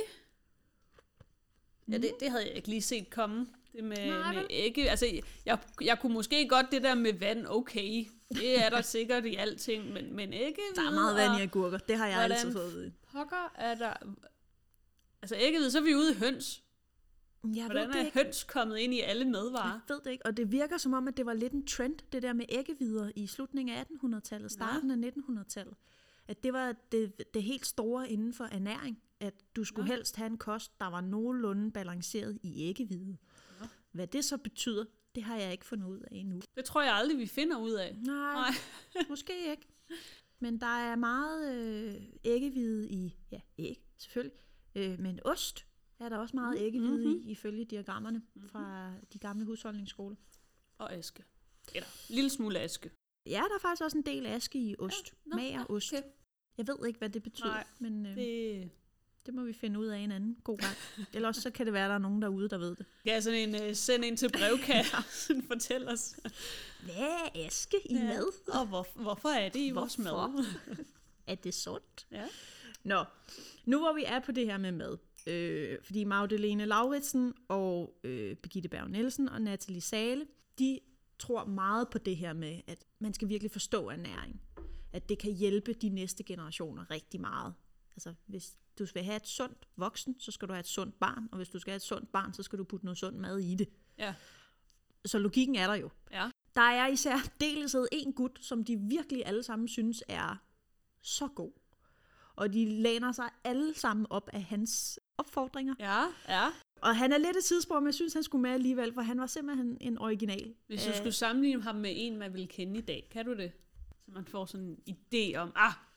S2: Ja, det, det havde jeg ikke lige set komme. Det med,
S1: Nej,
S2: med ægge. Altså, jeg, jeg kunne måske godt det der med vand, okay. Det er der sikkert i alting, men, men ikke
S1: der er meget vand i agurker. Det har jeg
S2: hvordan
S1: altid fået ved.
S2: Pokker er der... Altså æggehvide, så er vi ude i høns.
S1: Jeg
S2: hvordan
S1: ved det
S2: er
S1: ikke.
S2: høns kommet ind i alle madvarer?
S1: Jeg ved det ikke, og det virker som om, at det var lidt en trend, det der med æggehvider i slutningen af attenhundredetallet, starten ja. af nittenhundredetallet. At det var det, det helt store inden for ernæring, at du skulle ja. helst have en kost, der var nogenlunde balanceret i æggehvide. Ja. Hvad det så betyder, det har jeg ikke fundet ud af endnu.
S2: Det tror jeg aldrig, vi finder ud af.
S1: Nej, Nej. måske ikke. Men der er meget øh, æggehvide i, ja, æg selvfølgelig, øh, men ost er der også meget æggehvide mm-hmm. i, ifølge diagrammerne mm-hmm. fra de gamle husholdningsskoler.
S2: Og aske. Eller en lille smule aske.
S1: Ja, der er faktisk også en del aske i ost. Ja, mager ost. Okay. Jeg ved ikke, hvad det betyder,
S2: Nej,
S1: men øh,
S2: det...
S1: det må vi finde ud af en anden god gang. Ellers så kan det være, at der er nogen derude, der ved det.
S2: Ja, sådan en uh, send ind til brevkassen, fortæl os.
S1: Hvad er aske i ja. mad?
S2: Og hvor, hvorfor er det i
S1: hvorfor?
S2: vores mad?
S1: Er det sundt?
S2: Ja.
S1: Nå, nu hvor vi er på det her med mad, øh, fordi Magdalene Lauritsen og øh, Birgitte Berg Nielsen og Nathalie Zahle, de tror meget på det her med, at man skal virkelig forstå ernæring. At det kan hjælpe de næste generationer rigtig meget. Altså, hvis du skal have et sundt voksen, så skal du have et sundt barn, og hvis du skal have et sundt barn, så skal du putte noget sundt mad i det.
S2: Ja.
S1: Så logikken er der jo.
S2: Ja.
S1: Der er især delesed en gut, som de virkelig alle sammen synes er så god. Og de læner sig alle sammen op af hans opfordringer.
S2: Ja, ja.
S1: Og han er lidt et tidspunkt, men jeg synes, han skulle med alligevel, for han var simpelthen en original.
S2: Hvis du Æh... skulle sammenligne ham med en, man ville kende i dag, kan du det? Så man får sådan en idé om, ah,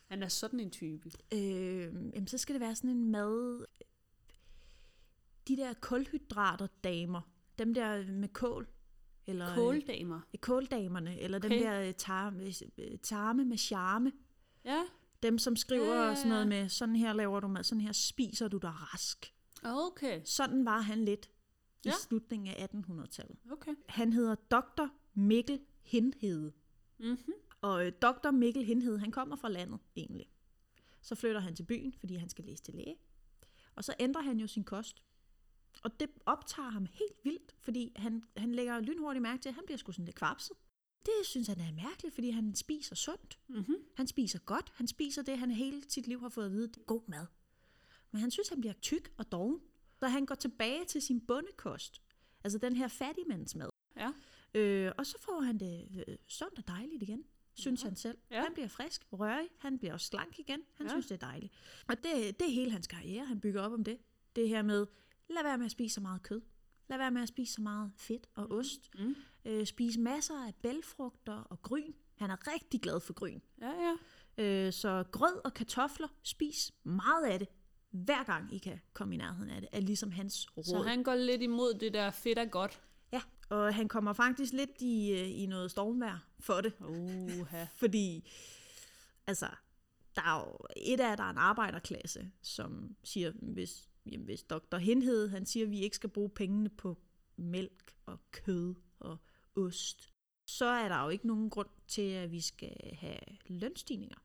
S2: Han er sådan en type.
S1: Øh, jamen, så skal det være sådan en mad... De der kulhydrater damer, dem der med kål. Eller,
S2: Kåldamer?
S1: Øh, kåldamerne, eller okay. dem der tarme, tarme med charme.
S2: Ja.
S1: Dem, som skriver ja, ja, ja. sådan noget med, sådan her laver du mad, sådan her spiser du dig rask.
S2: Okay.
S1: Sådan var han lidt i
S2: ja.
S1: slutningen af attenhundredetallet.
S2: Okay.
S1: Han hedder doktor Mikkel Hindhede.
S2: Mm-hmm.
S1: Og øh, doktor Mikkel Hindhede, han kommer fra landet egentlig. Så flytter han til byen, fordi han skal læse til læge. Og så ændrer han jo sin kost. Og det optager ham helt vildt, fordi han, han lægger lynhurtigt mærke til, at han bliver sgu sådan lidt kvapset. Det synes han er mærkeligt, fordi han spiser sundt.
S2: Mm-hmm.
S1: Han spiser godt. Han spiser det, han hele sit liv har fået at vide, det er god mad. Men han synes, han bliver tyk og doven. Så han går tilbage til sin bondekost. Altså den her fattigmandsmad.
S2: Ja.
S1: Øh, og så får han det øh, sundt og dejligt igen, synes ja. han selv.
S2: Ja.
S1: Han bliver frisk, rørig, han bliver også slank igen. Han ja. synes, det er dejligt. Og det, det er hele hans karriere, han bygger op om det. Det her med, lad være med at spise så meget kød. Lad være med at spise så meget fedt og ost.
S2: Mm.
S1: Øh, spise masser af bælgfrugter og gryn. Han er rigtig glad for gryn.
S2: Ja, ja.
S1: Øh, så grød og kartofler, spis meget af det. Hver gang I kan komme i nærheden af det, er ligesom hans råd.
S2: Så han går lidt imod det der fedt er godt.
S1: Ja, og han kommer faktisk lidt i, i noget stormvejr for det.
S2: Uh-huh.
S1: Fordi, altså, der er jo et af, der er en arbejderklasse, som siger, hvis, jamen, hvis doktor Hindhede, han siger, at vi ikke skal bruge pengene på mælk og kød og ost, så er der jo ikke nogen grund til, at vi skal have lønstigninger.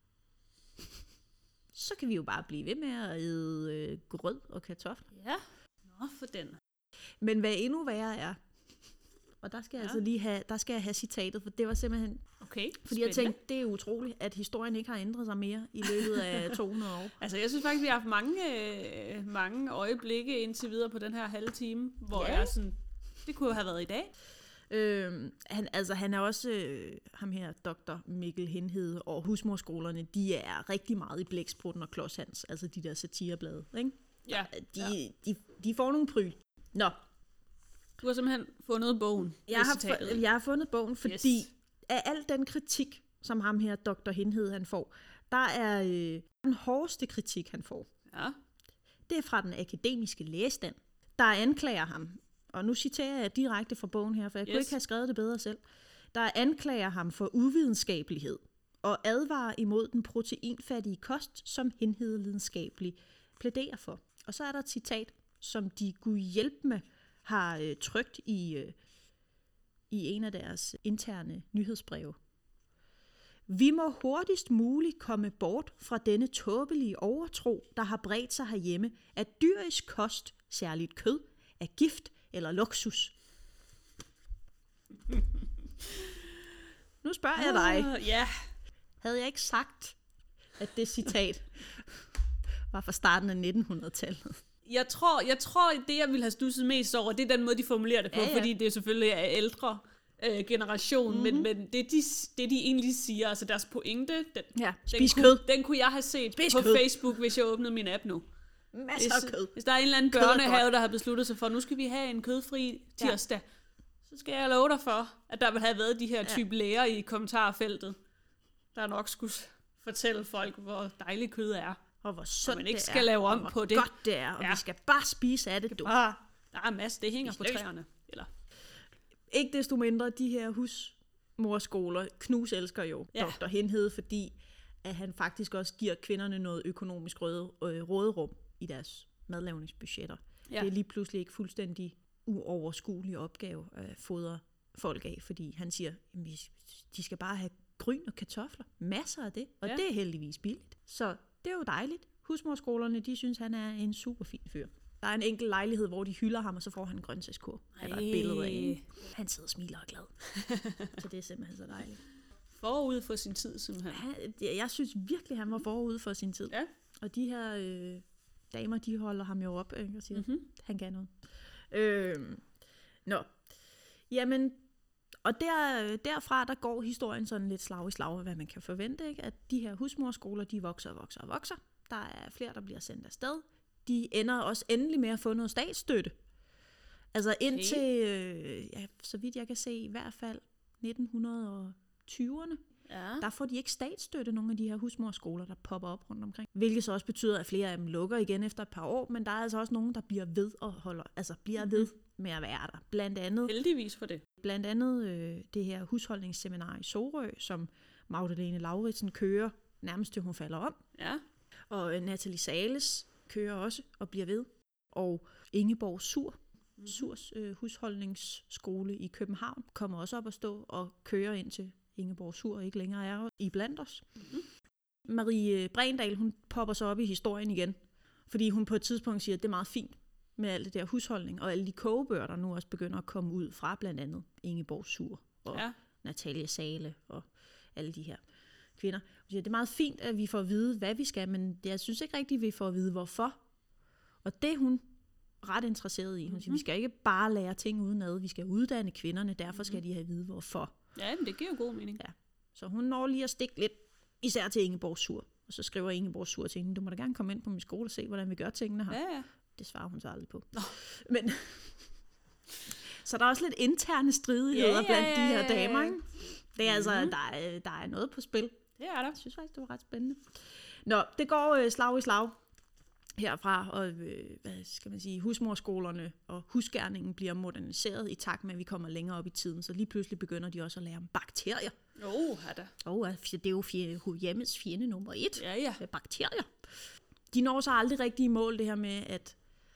S1: Så kan vi jo bare blive ved med at æde øh, grød og kartofler.
S2: Ja, nå for den.
S1: Men hvad endnu værre er, og der skal jeg ja. altså lige have, der skal jeg have citatet, for det var simpelthen,
S2: okay,
S1: fordi spændende. Jeg tænkte, det er utroligt, at historien ikke har ændret sig mere i løbet af to hundrede år.
S2: Altså jeg synes faktisk, vi har haft mange, øh, mange øjeblikke indtil videre på den her halve time, hvor ja. jeg sådan, det kunne jo have været i dag.
S1: Øhm, han, altså han er også, øh, ham her, doktor Mikkel Hindhede, og husmorskolerne, de er rigtig meget i Blæksprutten og Klodshans, altså de der satireblade, ikke?
S2: Ja.
S1: De,
S2: ja.
S1: de, de får nogle pryl. Nå.
S2: Du har simpelthen fundet bogen.
S1: Jeg har, jeg har fundet bogen, fordi yes. af al den kritik, som ham her, doktor Hindhede, han får, der er øh, den hårdeste kritik, han får.
S2: Ja.
S1: Det er fra den akademiske lægestand, der anklager ham. Og nu citerer jeg direkte fra bogen her, for jeg yes. kunne ikke have skrevet det bedre selv. Der anklager ham for uvidenskabelighed og advarer imod den proteinfattige kost, som Hindhede lidenskabeligt plæderer for. Og så er der et citat, som de Gud hjælp med har øh, trykt i, øh, i en af deres interne nyhedsbreve. Vi må hurtigst muligt komme bort fra denne tåbelige overtro, der har bredt sig herhjemme, at dyrisk kost, særligt kød, er gift eller luksus. Nu spørger jeg dig.
S2: Uh, yeah.
S1: Havde jeg ikke sagt, at det citat var fra starten af nitten hundrede-tallet?
S2: Jeg tror, jeg tror, det jeg ville have stusset mest over, det er den måde, de formulerer det på, ja, ja. Fordi det er selvfølgelig er ældre øh, generation, mm-hmm. men, men det, de, det de egentlig siger, altså deres pointe, den,
S1: ja,
S2: den, kunne, den kunne jeg have set spis på kød. Facebook, hvis jeg åbnede min app nu.
S1: Masser af kød.
S2: Hvis der er en eller anden børnehave, der har besluttet sig for, nu skal vi have en kødfri tirsdag, ja. Så skal jeg love dig for, at der vil have været de her type ja. læger i kommentarfeltet, der nok skulle fortælle folk, hvor dejligt kød er.
S1: Og hvor sundt
S2: man ikke
S1: det
S2: skal
S1: er,
S2: lave om
S1: og
S2: på det.
S1: godt det er, og ja. vi skal bare spise af det, du.
S2: Bare, der er masser, det hænger på træerne. Eller.
S1: Ikke desto mindre, de her husmorskoler, Knus elsker jo ja. doktor Hindhede, fordi at han faktisk også giver kvinderne noget økonomisk røde, øh, råderum i deres madlavningsbudgetter. Ja. Det er lige pludselig ikke fuldstændig uoverskuelig opgave at fodre folk af, fordi han siger, at de skal bare have gryn og kartofler. Masser af det, og ja. det er heldigvis billigt. Så det er jo dejligt. Husmorskolerne, de synes, han er en super fin fyr. Der er en enkelt lejlighed, hvor de hylder ham, og så får han en grøntsagskurv. Der er et billede af. Han sidder og smiler og er glad. Så det er simpelthen så dejligt.
S2: Forud for sin tid, simpelthen.
S1: Han, jeg synes virkelig, han var forud for sin tid.
S2: Ja.
S1: Og de her øh, damer, de holder ham jo op, ikke, og siger,
S2: mm-hmm.
S1: han kan noget. Øh, nå. Jamen, og der, derfra, der går historien sådan lidt slag i slag, hvad man kan forvente, ikke? At de her husmorskoler, de vokser og vokser og vokser. Der er flere, der bliver sendt afsted. De ender også endelig med at få noget statsstøtte. Altså indtil, øh, ja, så vidt jeg kan se, i hvert fald nitten tyverne.
S2: Ja.
S1: Der får de ikke statsstøtte, nogle af de her husmorskoler, der popper op rundt omkring. Hvilket så også betyder, at flere af dem lukker igen efter et par år, men der er altså også nogen, der bliver ved og holder, altså bliver ved med at være der. Blandt andet,
S2: Heldigvis for det.
S1: blandt andet øh, det her husholdningsseminar i Sorø, som Magdalene Lauritsen kører nærmest til hun falder om.
S2: Ja.
S1: Og øh, Nathalie Sales kører også og bliver ved. Og Ingeborg Sur, mm-hmm. Surs øh, husholdningsskole i København, kommer også op at stå og kører ind til Ingeborg Sur ikke længere er i blandt os. Mm-hmm. Marie Brendal, hun popper så op i historien igen, fordi hun på et tidspunkt siger, at det er meget fint med alt det der husholdning, og alle de kogebøger, der nu også begynder at komme ud fra blandt andet Ingeborg Sur og ja. Natalie Sale og alle de her kvinder. Hun siger, det er meget fint, at vi får at vide, hvad vi skal, men jeg synes ikke rigtigt, at vi får at vide, hvorfor. Og det er hun ret interesseret i. Hun siger, mm-hmm. vi skal ikke bare lære ting udenad, vi skal uddanne kvinderne, derfor skal de have at vide, hvorfor.
S2: Ja, men det giver jo god mening.
S1: Ja. Så hun når lige at stikke lidt, især til Ingeborg Sur. Og så skriver Ingeborg Sur til hende, du må da gerne komme ind på min skole og se, hvordan vi gør tingene her.
S2: Ja, ja.
S1: Det svarer hun så aldrig på. Oh. Men så der er også lidt interne stridigheder ja, ja, blandt de her damer, ikke? Det er mm-hmm. altså, der er, der er noget på spil.
S2: Det er der.
S1: Jeg synes faktisk, det var ret spændende. Nå, det går øh, slag i slag herfra, og øh, hvad skal man sige, husmorskolerne og husgerningen bliver moderniseret i takt med, at vi kommer længere op i tiden. Så lige pludselig begynder de også at lære om bakterier.
S2: Åh, oh, da.
S1: Oh, det er jo fjende, hjemmets fjende nummer et.
S2: Ja, ja.
S1: Bakterier. De når så aldrig rigtig i mål det her med, at,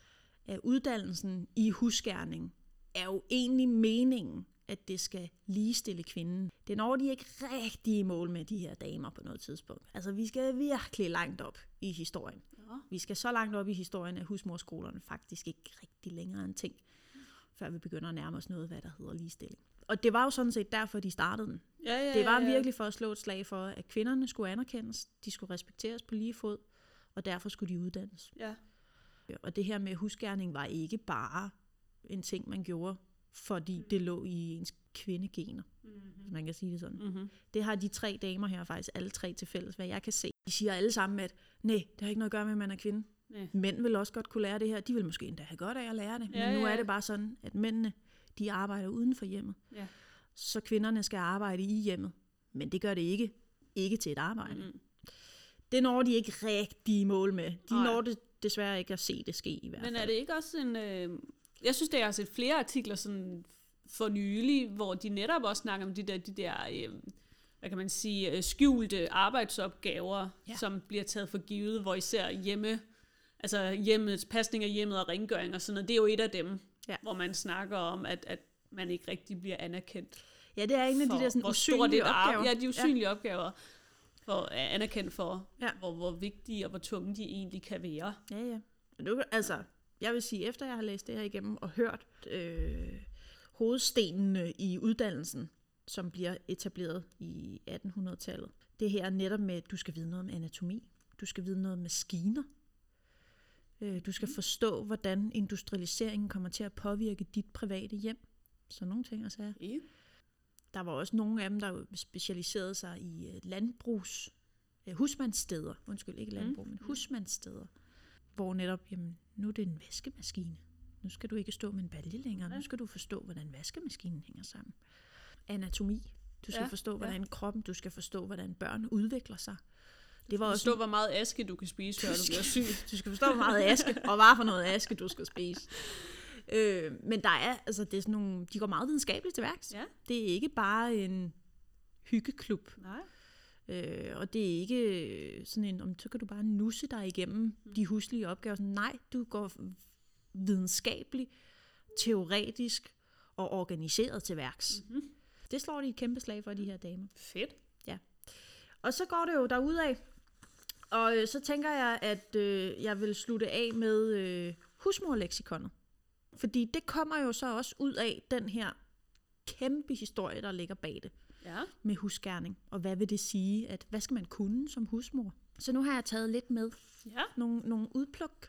S1: at uddannelsen i husgerning er jo egentlig meningen, at det skal ligestille kvinden. Det når de ikke rigtig i mål med de her damer på noget tidspunkt. Altså, vi skal virkelig langt op i historien. Ja. Vi skal så langt op i historien, at husmorskolerne faktisk ikke rigtig længere en ting, før vi begynder at nærme os noget, hvad der hedder ligestilling. Og det var jo sådan set derfor, de startede den.
S2: Ja, ja,
S1: det var
S2: ja, ja.
S1: virkelig for at slå et slag for, at kvinderne skulle anerkendes, de skulle respekteres på lige fod, og derfor skulle de uddannes.
S2: Ja.
S1: Og det her med husgerning var ikke bare en ting, man gjorde, fordi det lå i ens kvindegener, mm-hmm. hvis man kan sige det sådan. Mm-hmm. Det har de tre damer her faktisk alle tre til fælles, hvad jeg kan se. De siger alle sammen, at nej, det har ikke noget at gøre med, at man er kvinde. Nej. Mænd vil også godt kunne lære det her. De vil måske endda have godt af at lære det. Ja, men nu ja. er det bare sådan, at mændene, de arbejder uden for hjemmet. Ja. Så kvinderne skal arbejde i hjemmet. Men det gør det ikke. Ikke til et arbejde. Mm-hmm. Det når de ikke rigtig i mål med. De Ej. når det desværre ikke at se det ske i hvert fald.
S2: Men er det ikke også en... Øh... Jeg synes, det jeg har set flere artikler sådan for nylig, hvor de netop også snakker om de der, de der øh, hvad kan man sige, skjulte arbejdsopgaver, ja. som bliver taget for givet, hvor især hjemme, altså hjemmets pasning af hjemmet og rengøring og sådan noget, det er jo et af dem, ja. hvor man snakker om, at, at man ikke rigtig bliver anerkendt.
S1: Ja, det er en af de der sådan usynlige opgaver.
S2: Ja, de usynlige ja. opgaver, for er anerkendt for, ja. hvor, hvor vigtige og hvor tunge de egentlig kan være.
S1: Ja, ja. Nu, altså... Jeg vil sige, efter jeg har læst det her igennem og hørt øh, hovedstenene i uddannelsen, som bliver etableret i attenhundredetallet, det her netop med, at du skal vide noget om anatomi, du skal vide noget om maskiner, øh, du skal forstå, hvordan industrialiseringen kommer til at påvirke dit private hjem, så nogle ting også er. Ja. Der var også nogle af dem, der specialiserede sig i landbrugs, øh, husmandssteder, undskyld, ikke landbrug, mm. men husmandssteder, hvor netop, jamen, nu er det en vaskemaskine. Nu skal du ikke stå med en balje længere. Nu skal du forstå, hvordan vaskemaskinen hænger sammen. Anatomi. Du skal ja, forstå, hvordan ja. kroppen, du skal forstå, hvordan børn udvikler sig. Det var
S2: du
S1: også
S2: forstå, en... hvor meget aske du kan spise, før du, du bliver syg.
S1: Du skal forstå, hvor meget aske, og hvad for noget aske, du skal spise. Øh, men der er, altså, det er sådan nogle, de går meget videnskabeligt til værks. Ja. Det er ikke bare en hyggeklub. Nej. Øh, og det er ikke sådan en, om så kan du bare nusse dig igennem mm. de huslige opgaver. Sådan, nej, du går videnskabeligt, teoretisk og organiseret til værks. Mm-hmm. Det slår de et kæmpe slag for, de her damer.
S2: Fedt.
S1: Ja. Og så går det jo derudad, og øh, så tænker jeg, at øh, jeg vil slutte af med øh, husmorleksikonet. Fordi det kommer jo så også ud af den her kæmpe historie, der ligger bag det. Ja. Med husgerning. Og hvad vil det sige, at hvad skal man kunne som husmor? Så nu har jeg taget lidt med. Ja. Nogle, nogle udpluk.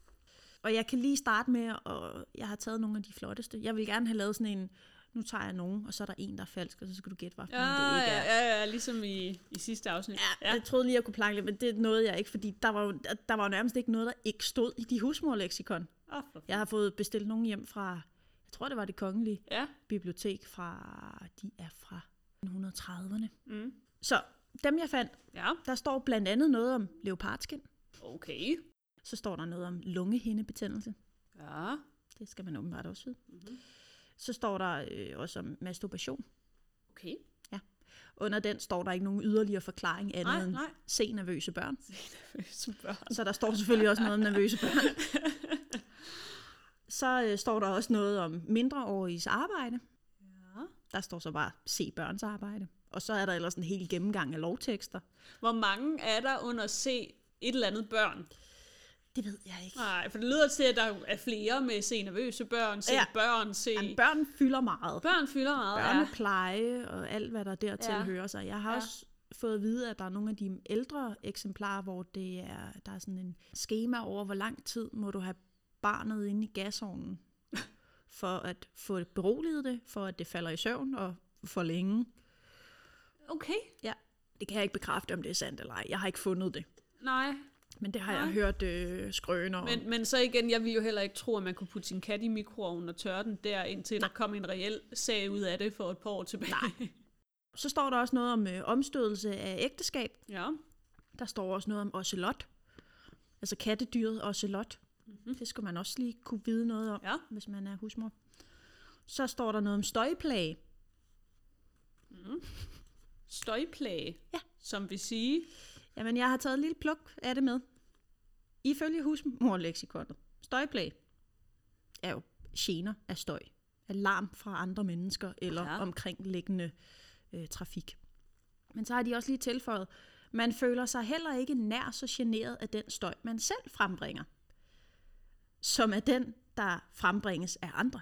S1: Og jeg kan lige starte med, og jeg har taget nogle af de flotteste. Jeg vil gerne have lavet sådan en, nu tager jeg nogen, og så er der en, der er falsk, og så skal du gætte, hvad for
S2: ja,
S1: det ikke er.
S2: Ja, ja, ligesom i, i sidste afsnit.
S1: Ja, ja, jeg troede lige, jeg kunne planke lidt, men det nåede jeg ikke, fordi der var jo der var nærmest ikke noget, der ikke stod i de husmorleksikon. Oh, jeg har fået bestilt nogen hjem fra, jeg tror, det var Det Kongelige ja. Bibliotek fra, de er fra nitten trediverne. Mm. Så dem jeg fandt,
S2: Ja.
S1: der står blandt andet noget om leopardskin.
S2: Okay.
S1: Så står der noget om lungehindebetændelse.
S2: Ja.
S1: Det skal man åbenbart også vide.
S2: Mm-hmm.
S1: Så står der øh, også om masturbation.
S2: Okay.
S1: Under den står der ikke nogen yderligere forklaring andet
S2: Nej,
S1: end
S2: nej.
S1: se nervøse børn.
S2: Nervøse børn.
S1: Så der står selvfølgelig også noget om nervøse børn. Så øh, står der også noget om mindreåriges arbejde.
S2: Ja.
S1: Der står så bare se børns arbejde. Og så er der ellers en hel gennemgang af lovtekster.
S2: Hvor mange er der under se et eller andet børn?
S1: Det ved jeg ikke.
S2: Nej, for det lyder til, at der er flere med se nervøse børn, se
S1: Ja.
S2: ja. børn, se...
S1: Jamen, børn fylder meget.
S2: Børn fylder meget, ja.
S1: Børnepleje og alt, hvad der dertil
S2: Ja.
S1: hører sig. Jeg har
S2: Ja.
S1: også fået at vide, at der er nogle af de ældre eksemplarer, hvor det er, der er sådan en skema over, hvor lang tid må du have barnet inde i gasovnen, for at få det beroliget det, for at det falder i søvn og for længe.
S2: Okay.
S1: Ja, det kan jeg ikke bekræfte, om det er sandt eller ej. Jeg har ikke fundet det.
S2: Nej,
S1: Men det har
S2: Nej.
S1: jeg hørt øh, skrøner om.
S2: men, men så igen, jeg ville jo heller ikke tro, at man kunne putte sin kat i mikroovnen og tørre den der, indtil der kom en reel sag ud af det for et par år tilbage.
S1: Nej. Så står der også noget om øh, omstødelse af ægteskab.
S2: Ja.
S1: Der står også noget om ocelot. Altså kattedyret ocelot. Mm-hmm. Det skal man også lige kunne vide noget om,
S2: Ja.
S1: hvis man er husmor. Så står der noget om støjplage.
S2: Mm. Støjplage,
S1: Ja.
S2: som vil sige...
S1: Jamen, jeg har taget et lille pluk af det med. Ifølge husmorleksikonet. Støjplage er jo gener af støj. Alarm fra andre mennesker eller
S2: Ja.
S1: ja. omkringliggende øh, trafik. Men så har de også lige tilføjet, man føler sig heller ikke nær så generet af den støj, man selv frembringer, som er den, der frembringes af andre.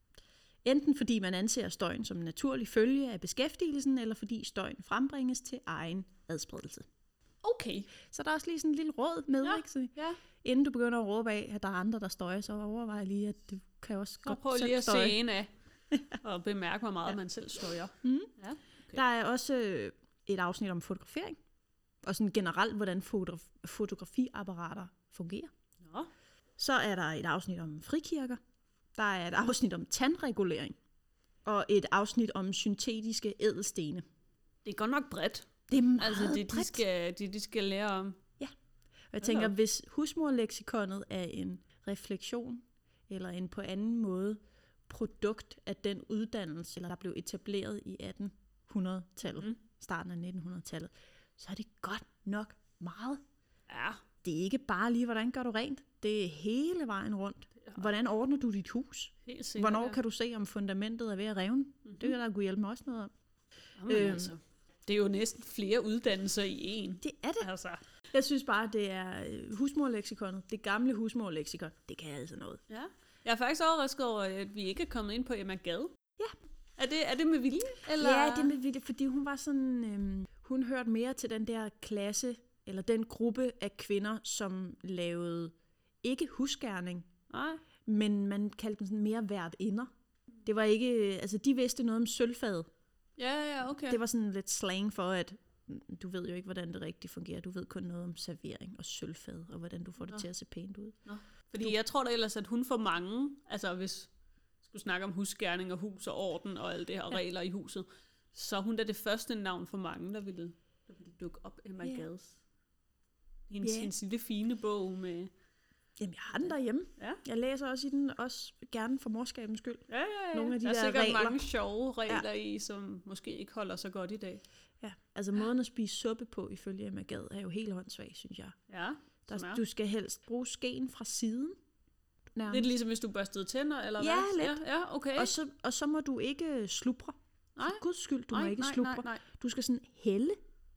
S1: Enten fordi man anser støjen som en naturlig følge af beskæftigelsen, eller fordi støjen frembringes til egen adspredelse.
S2: Okay.
S1: Så der er også lige sådan en lille råd med,
S2: Ja.
S1: ikke? Så
S2: Ja.
S1: inden du begynder at råbe af, at der er andre, der støjer, så overvej lige, at du kan også
S2: Så
S1: godt
S2: prøv
S1: selv
S2: lige at
S1: støje.
S2: se en af, og bemærke, hvor meget ja. man selv støjer.
S1: Mm.
S2: Ja.
S1: Der er også øh, et afsnit om fotografering, og sådan generelt, hvordan fotograf- fotografiapparater fungerer.
S2: Nå.
S1: Så er der et afsnit om frikirker, der er et afsnit om tandregulering, og et afsnit om syntetiske ædelstene.
S2: Det er godt nok bredt.
S1: Det er meget
S2: Altså, det de
S1: bredt.
S2: skal, de, de skal lære om.
S1: Og jeg tænker, hvis husmorleksikonet er en refleksion, eller en på anden måde produkt af den uddannelse, eller der blev etableret i atten hundrede-tallet,
S2: Mm.
S1: starten af nitten hundrede-tallet, så er det godt nok meget.
S2: Ja.
S1: Det er ikke bare lige, hvordan gør du rent. Det er hele vejen rundt. Hvordan ordner du dit hus?
S2: Helt sikkert.
S1: Hvornår kan du se, om fundamentet er ved at revne?
S2: Mm-hmm.
S1: Det vil der kunne hjælpe mig også noget om.
S2: Jamen,
S1: Øhm.
S2: altså, det er jo næsten flere uddannelser i en.
S1: Det er det.
S2: Altså.
S1: Jeg synes bare, det er øh, husmorleksikonet. Det gamle husmorleksikon. Det kan altså noget.
S2: Ja. Jeg er faktisk overrasket over, at vi ikke er kommet ind på Emma Gad.
S1: Ja.
S2: Er det, er det med vilje? Eller?
S1: Ja, det er med vilje, fordi hun var sådan, øhm, hun hørte mere til den der klasse, eller den gruppe af kvinder, som lavede ikke husgerning,
S2: Nej.
S1: men man kaldte dem sådan mere værtinder. Det var ikke, altså de vidste noget om sølvfad.
S2: Ja, ja, okay.
S1: Det var sådan lidt slang for, at mm, du ved jo ikke, hvordan det rigtigt fungerer. Du ved kun noget om servering og sølvfad, og hvordan du får det
S2: Nå.
S1: til at se pænt ud.
S2: Nå. Fordi jeg tror da ellers, at hun får mange, altså hvis vi skulle snakke om husgerning og hus og orden og alle det her
S1: Ja.
S2: regler i huset, så er hun da det første navn for mange, der ville, der ville dukke op Emma
S1: Ja.
S2: Gads. Hendes,
S1: Ja.
S2: hendes lille fine bog med...
S1: Jamen, jeg har den derhjemme.
S2: Ja.
S1: Jeg læser også i den, også gerne for morskabens skyld.
S2: Ja, ja, ja.
S1: Nogle af de
S2: der er
S1: der
S2: sikkert
S1: regler.
S2: mange sjove regler ja. i, som måske ikke holder så godt i dag.
S1: Ja, altså måden at spise suppe på, ifølge Emma Gad, er jo helt åndssvag, synes jeg.
S2: Ja, som
S1: Der,
S2: er.
S1: du skal helst bruge skeen fra siden. Nærmest.
S2: Lidt ligesom hvis du børstede tænder, eller
S1: Ja,
S2: hvad?
S1: lidt.
S2: Ja, ja, okay.
S1: Og så, og så må du ikke slubre.
S2: Nej.
S1: For guds skyld, du
S2: nej,
S1: må ikke
S2: nej,
S1: slubre.
S2: nej, nej.
S1: Du skal sådan hælde,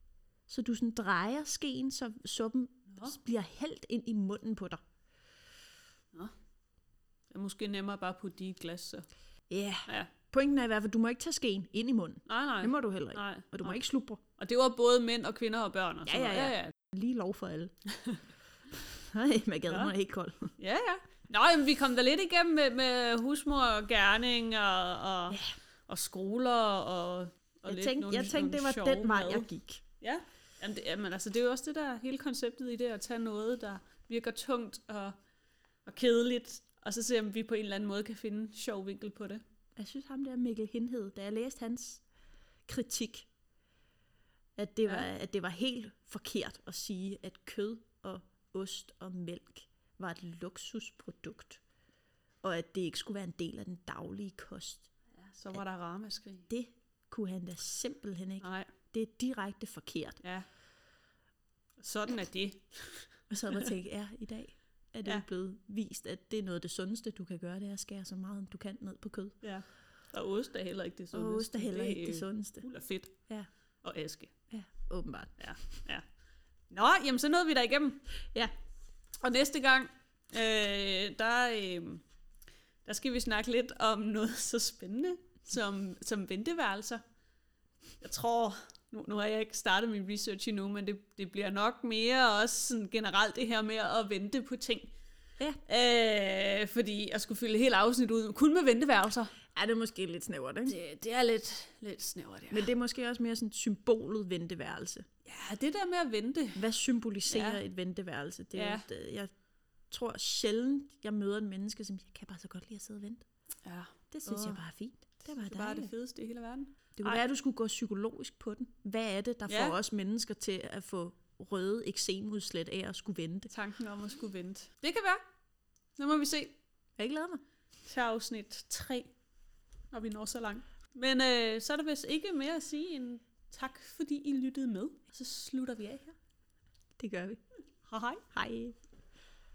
S1: så du sådan drejer skeen, så suppen
S2: Nå.
S1: bliver hældt ind i munden på dig.
S2: Det er måske nemmere bare at putte det i et glas, så.
S1: Ja,
S2: Ja.
S1: pointen er i hvert fald, du må ikke tage skeen ind i munden.
S2: Nej, nej.
S1: Det må du heller ikke.
S2: Nej,
S1: Og du må
S2: nej.
S1: ikke slubre.
S2: Og det var både mænd og kvinder og børn og
S1: Ja,
S2: sådan
S1: ja,
S2: noget.
S1: ja.
S2: ja.
S1: Lige lov for alle. Nej, Emma Gad,
S2: Ja.
S1: hun er helt kold.
S2: Ja, ja. Nå, jamen, vi kom da lidt igennem med, med husmor og gerning og, og,
S1: Ja.
S2: og skoler og, og
S1: Jeg
S2: lidt
S1: tænkte,
S2: nogle,
S1: jeg tænkte det
S2: nogle
S1: var
S2: sjove
S1: den vej,
S2: mad.
S1: jeg gik.
S2: Ja, jamen, det, jamen, altså, det er jo også det der hele konceptet i det, at tage noget, der virker tungt og, og kedeligt, og så se, om vi på en eller anden måde kan finde en sjov vinkel på det.
S1: Jeg synes ham der Mikkel Hindhed, da jeg læste hans kritik At det, var,
S2: Ja.
S1: at det var helt forkert at sige, at kød og ost og mælk var et luksusprodukt. Og at det ikke skulle være en del af den daglige kost.
S2: Ja, så var der ramaskrig.
S1: Det kunne han da simpelthen ikke.
S2: Nej,
S1: Det er direkte forkert.
S2: ja. Sådan er det.
S1: Og så havde jeg tænkt, ja, i dag er det
S2: Ja.
S1: ja. blevet vist, at det er noget af det sundeste, du kan gøre, det er at skære så meget, du kan ned på kød.
S2: Ja. Og ost er heller ikke det
S1: Og
S2: sundeste.
S1: ost er heller ikke det
S2: er
S1: sundeste.
S2: fuld af fedt
S1: Ja,
S2: og aske.
S1: ja, åbenbart.
S2: Ja, ja. Nå, jamen så nåede vi der igennem.
S1: Ja,
S2: Og næste gang, øh, der, øh, der skal vi snakke lidt om noget så spændende som, som venteværelser. Jeg tror, nu, nu har jeg ikke startet min research endnu, men det, det bliver nok mere også sådan generelt det her med at vente på ting.
S1: Ja.
S2: Øh, fordi jeg skulle fylde helt afsnit ud kun med venteværelser.
S1: er det måske lidt snævert, ikke?
S2: Det, det er lidt, lidt snævert, ja.
S1: Men det er måske også mere sådan symbolet venteværelse.
S2: Ja, det der med at vente.
S1: Hvad symboliserer
S2: Ja.
S1: ja. et venteværelse? Det er
S2: Ja.
S1: ja. et, jeg tror sjældent, jeg møder en menneske, som jeg kan bare så godt lide at sidde og vente.
S2: Ja,
S1: Det synes
S2: Åh.
S1: jeg bare er fint. Det er bare
S2: det er bare det
S1: dejligt.
S2: fedeste i hele verden.
S1: Det kunne
S2: Ej.
S1: være, at du skulle gå psykologisk på den. Hvad er det, der
S2: Ja.
S1: får os mennesker til at få røde eksemudslæt af at skulle vente?
S2: Tanken om at skulle vente. Det kan være. Nu må vi se
S1: Jeg glæder mig.
S2: til afsnit tre, når vi når så langt. Men øh, så er der vist ikke mere at sige end tak, fordi I lyttede med. Så slutter vi af her.
S1: Det gør vi.
S2: Hej hej.
S1: Hej.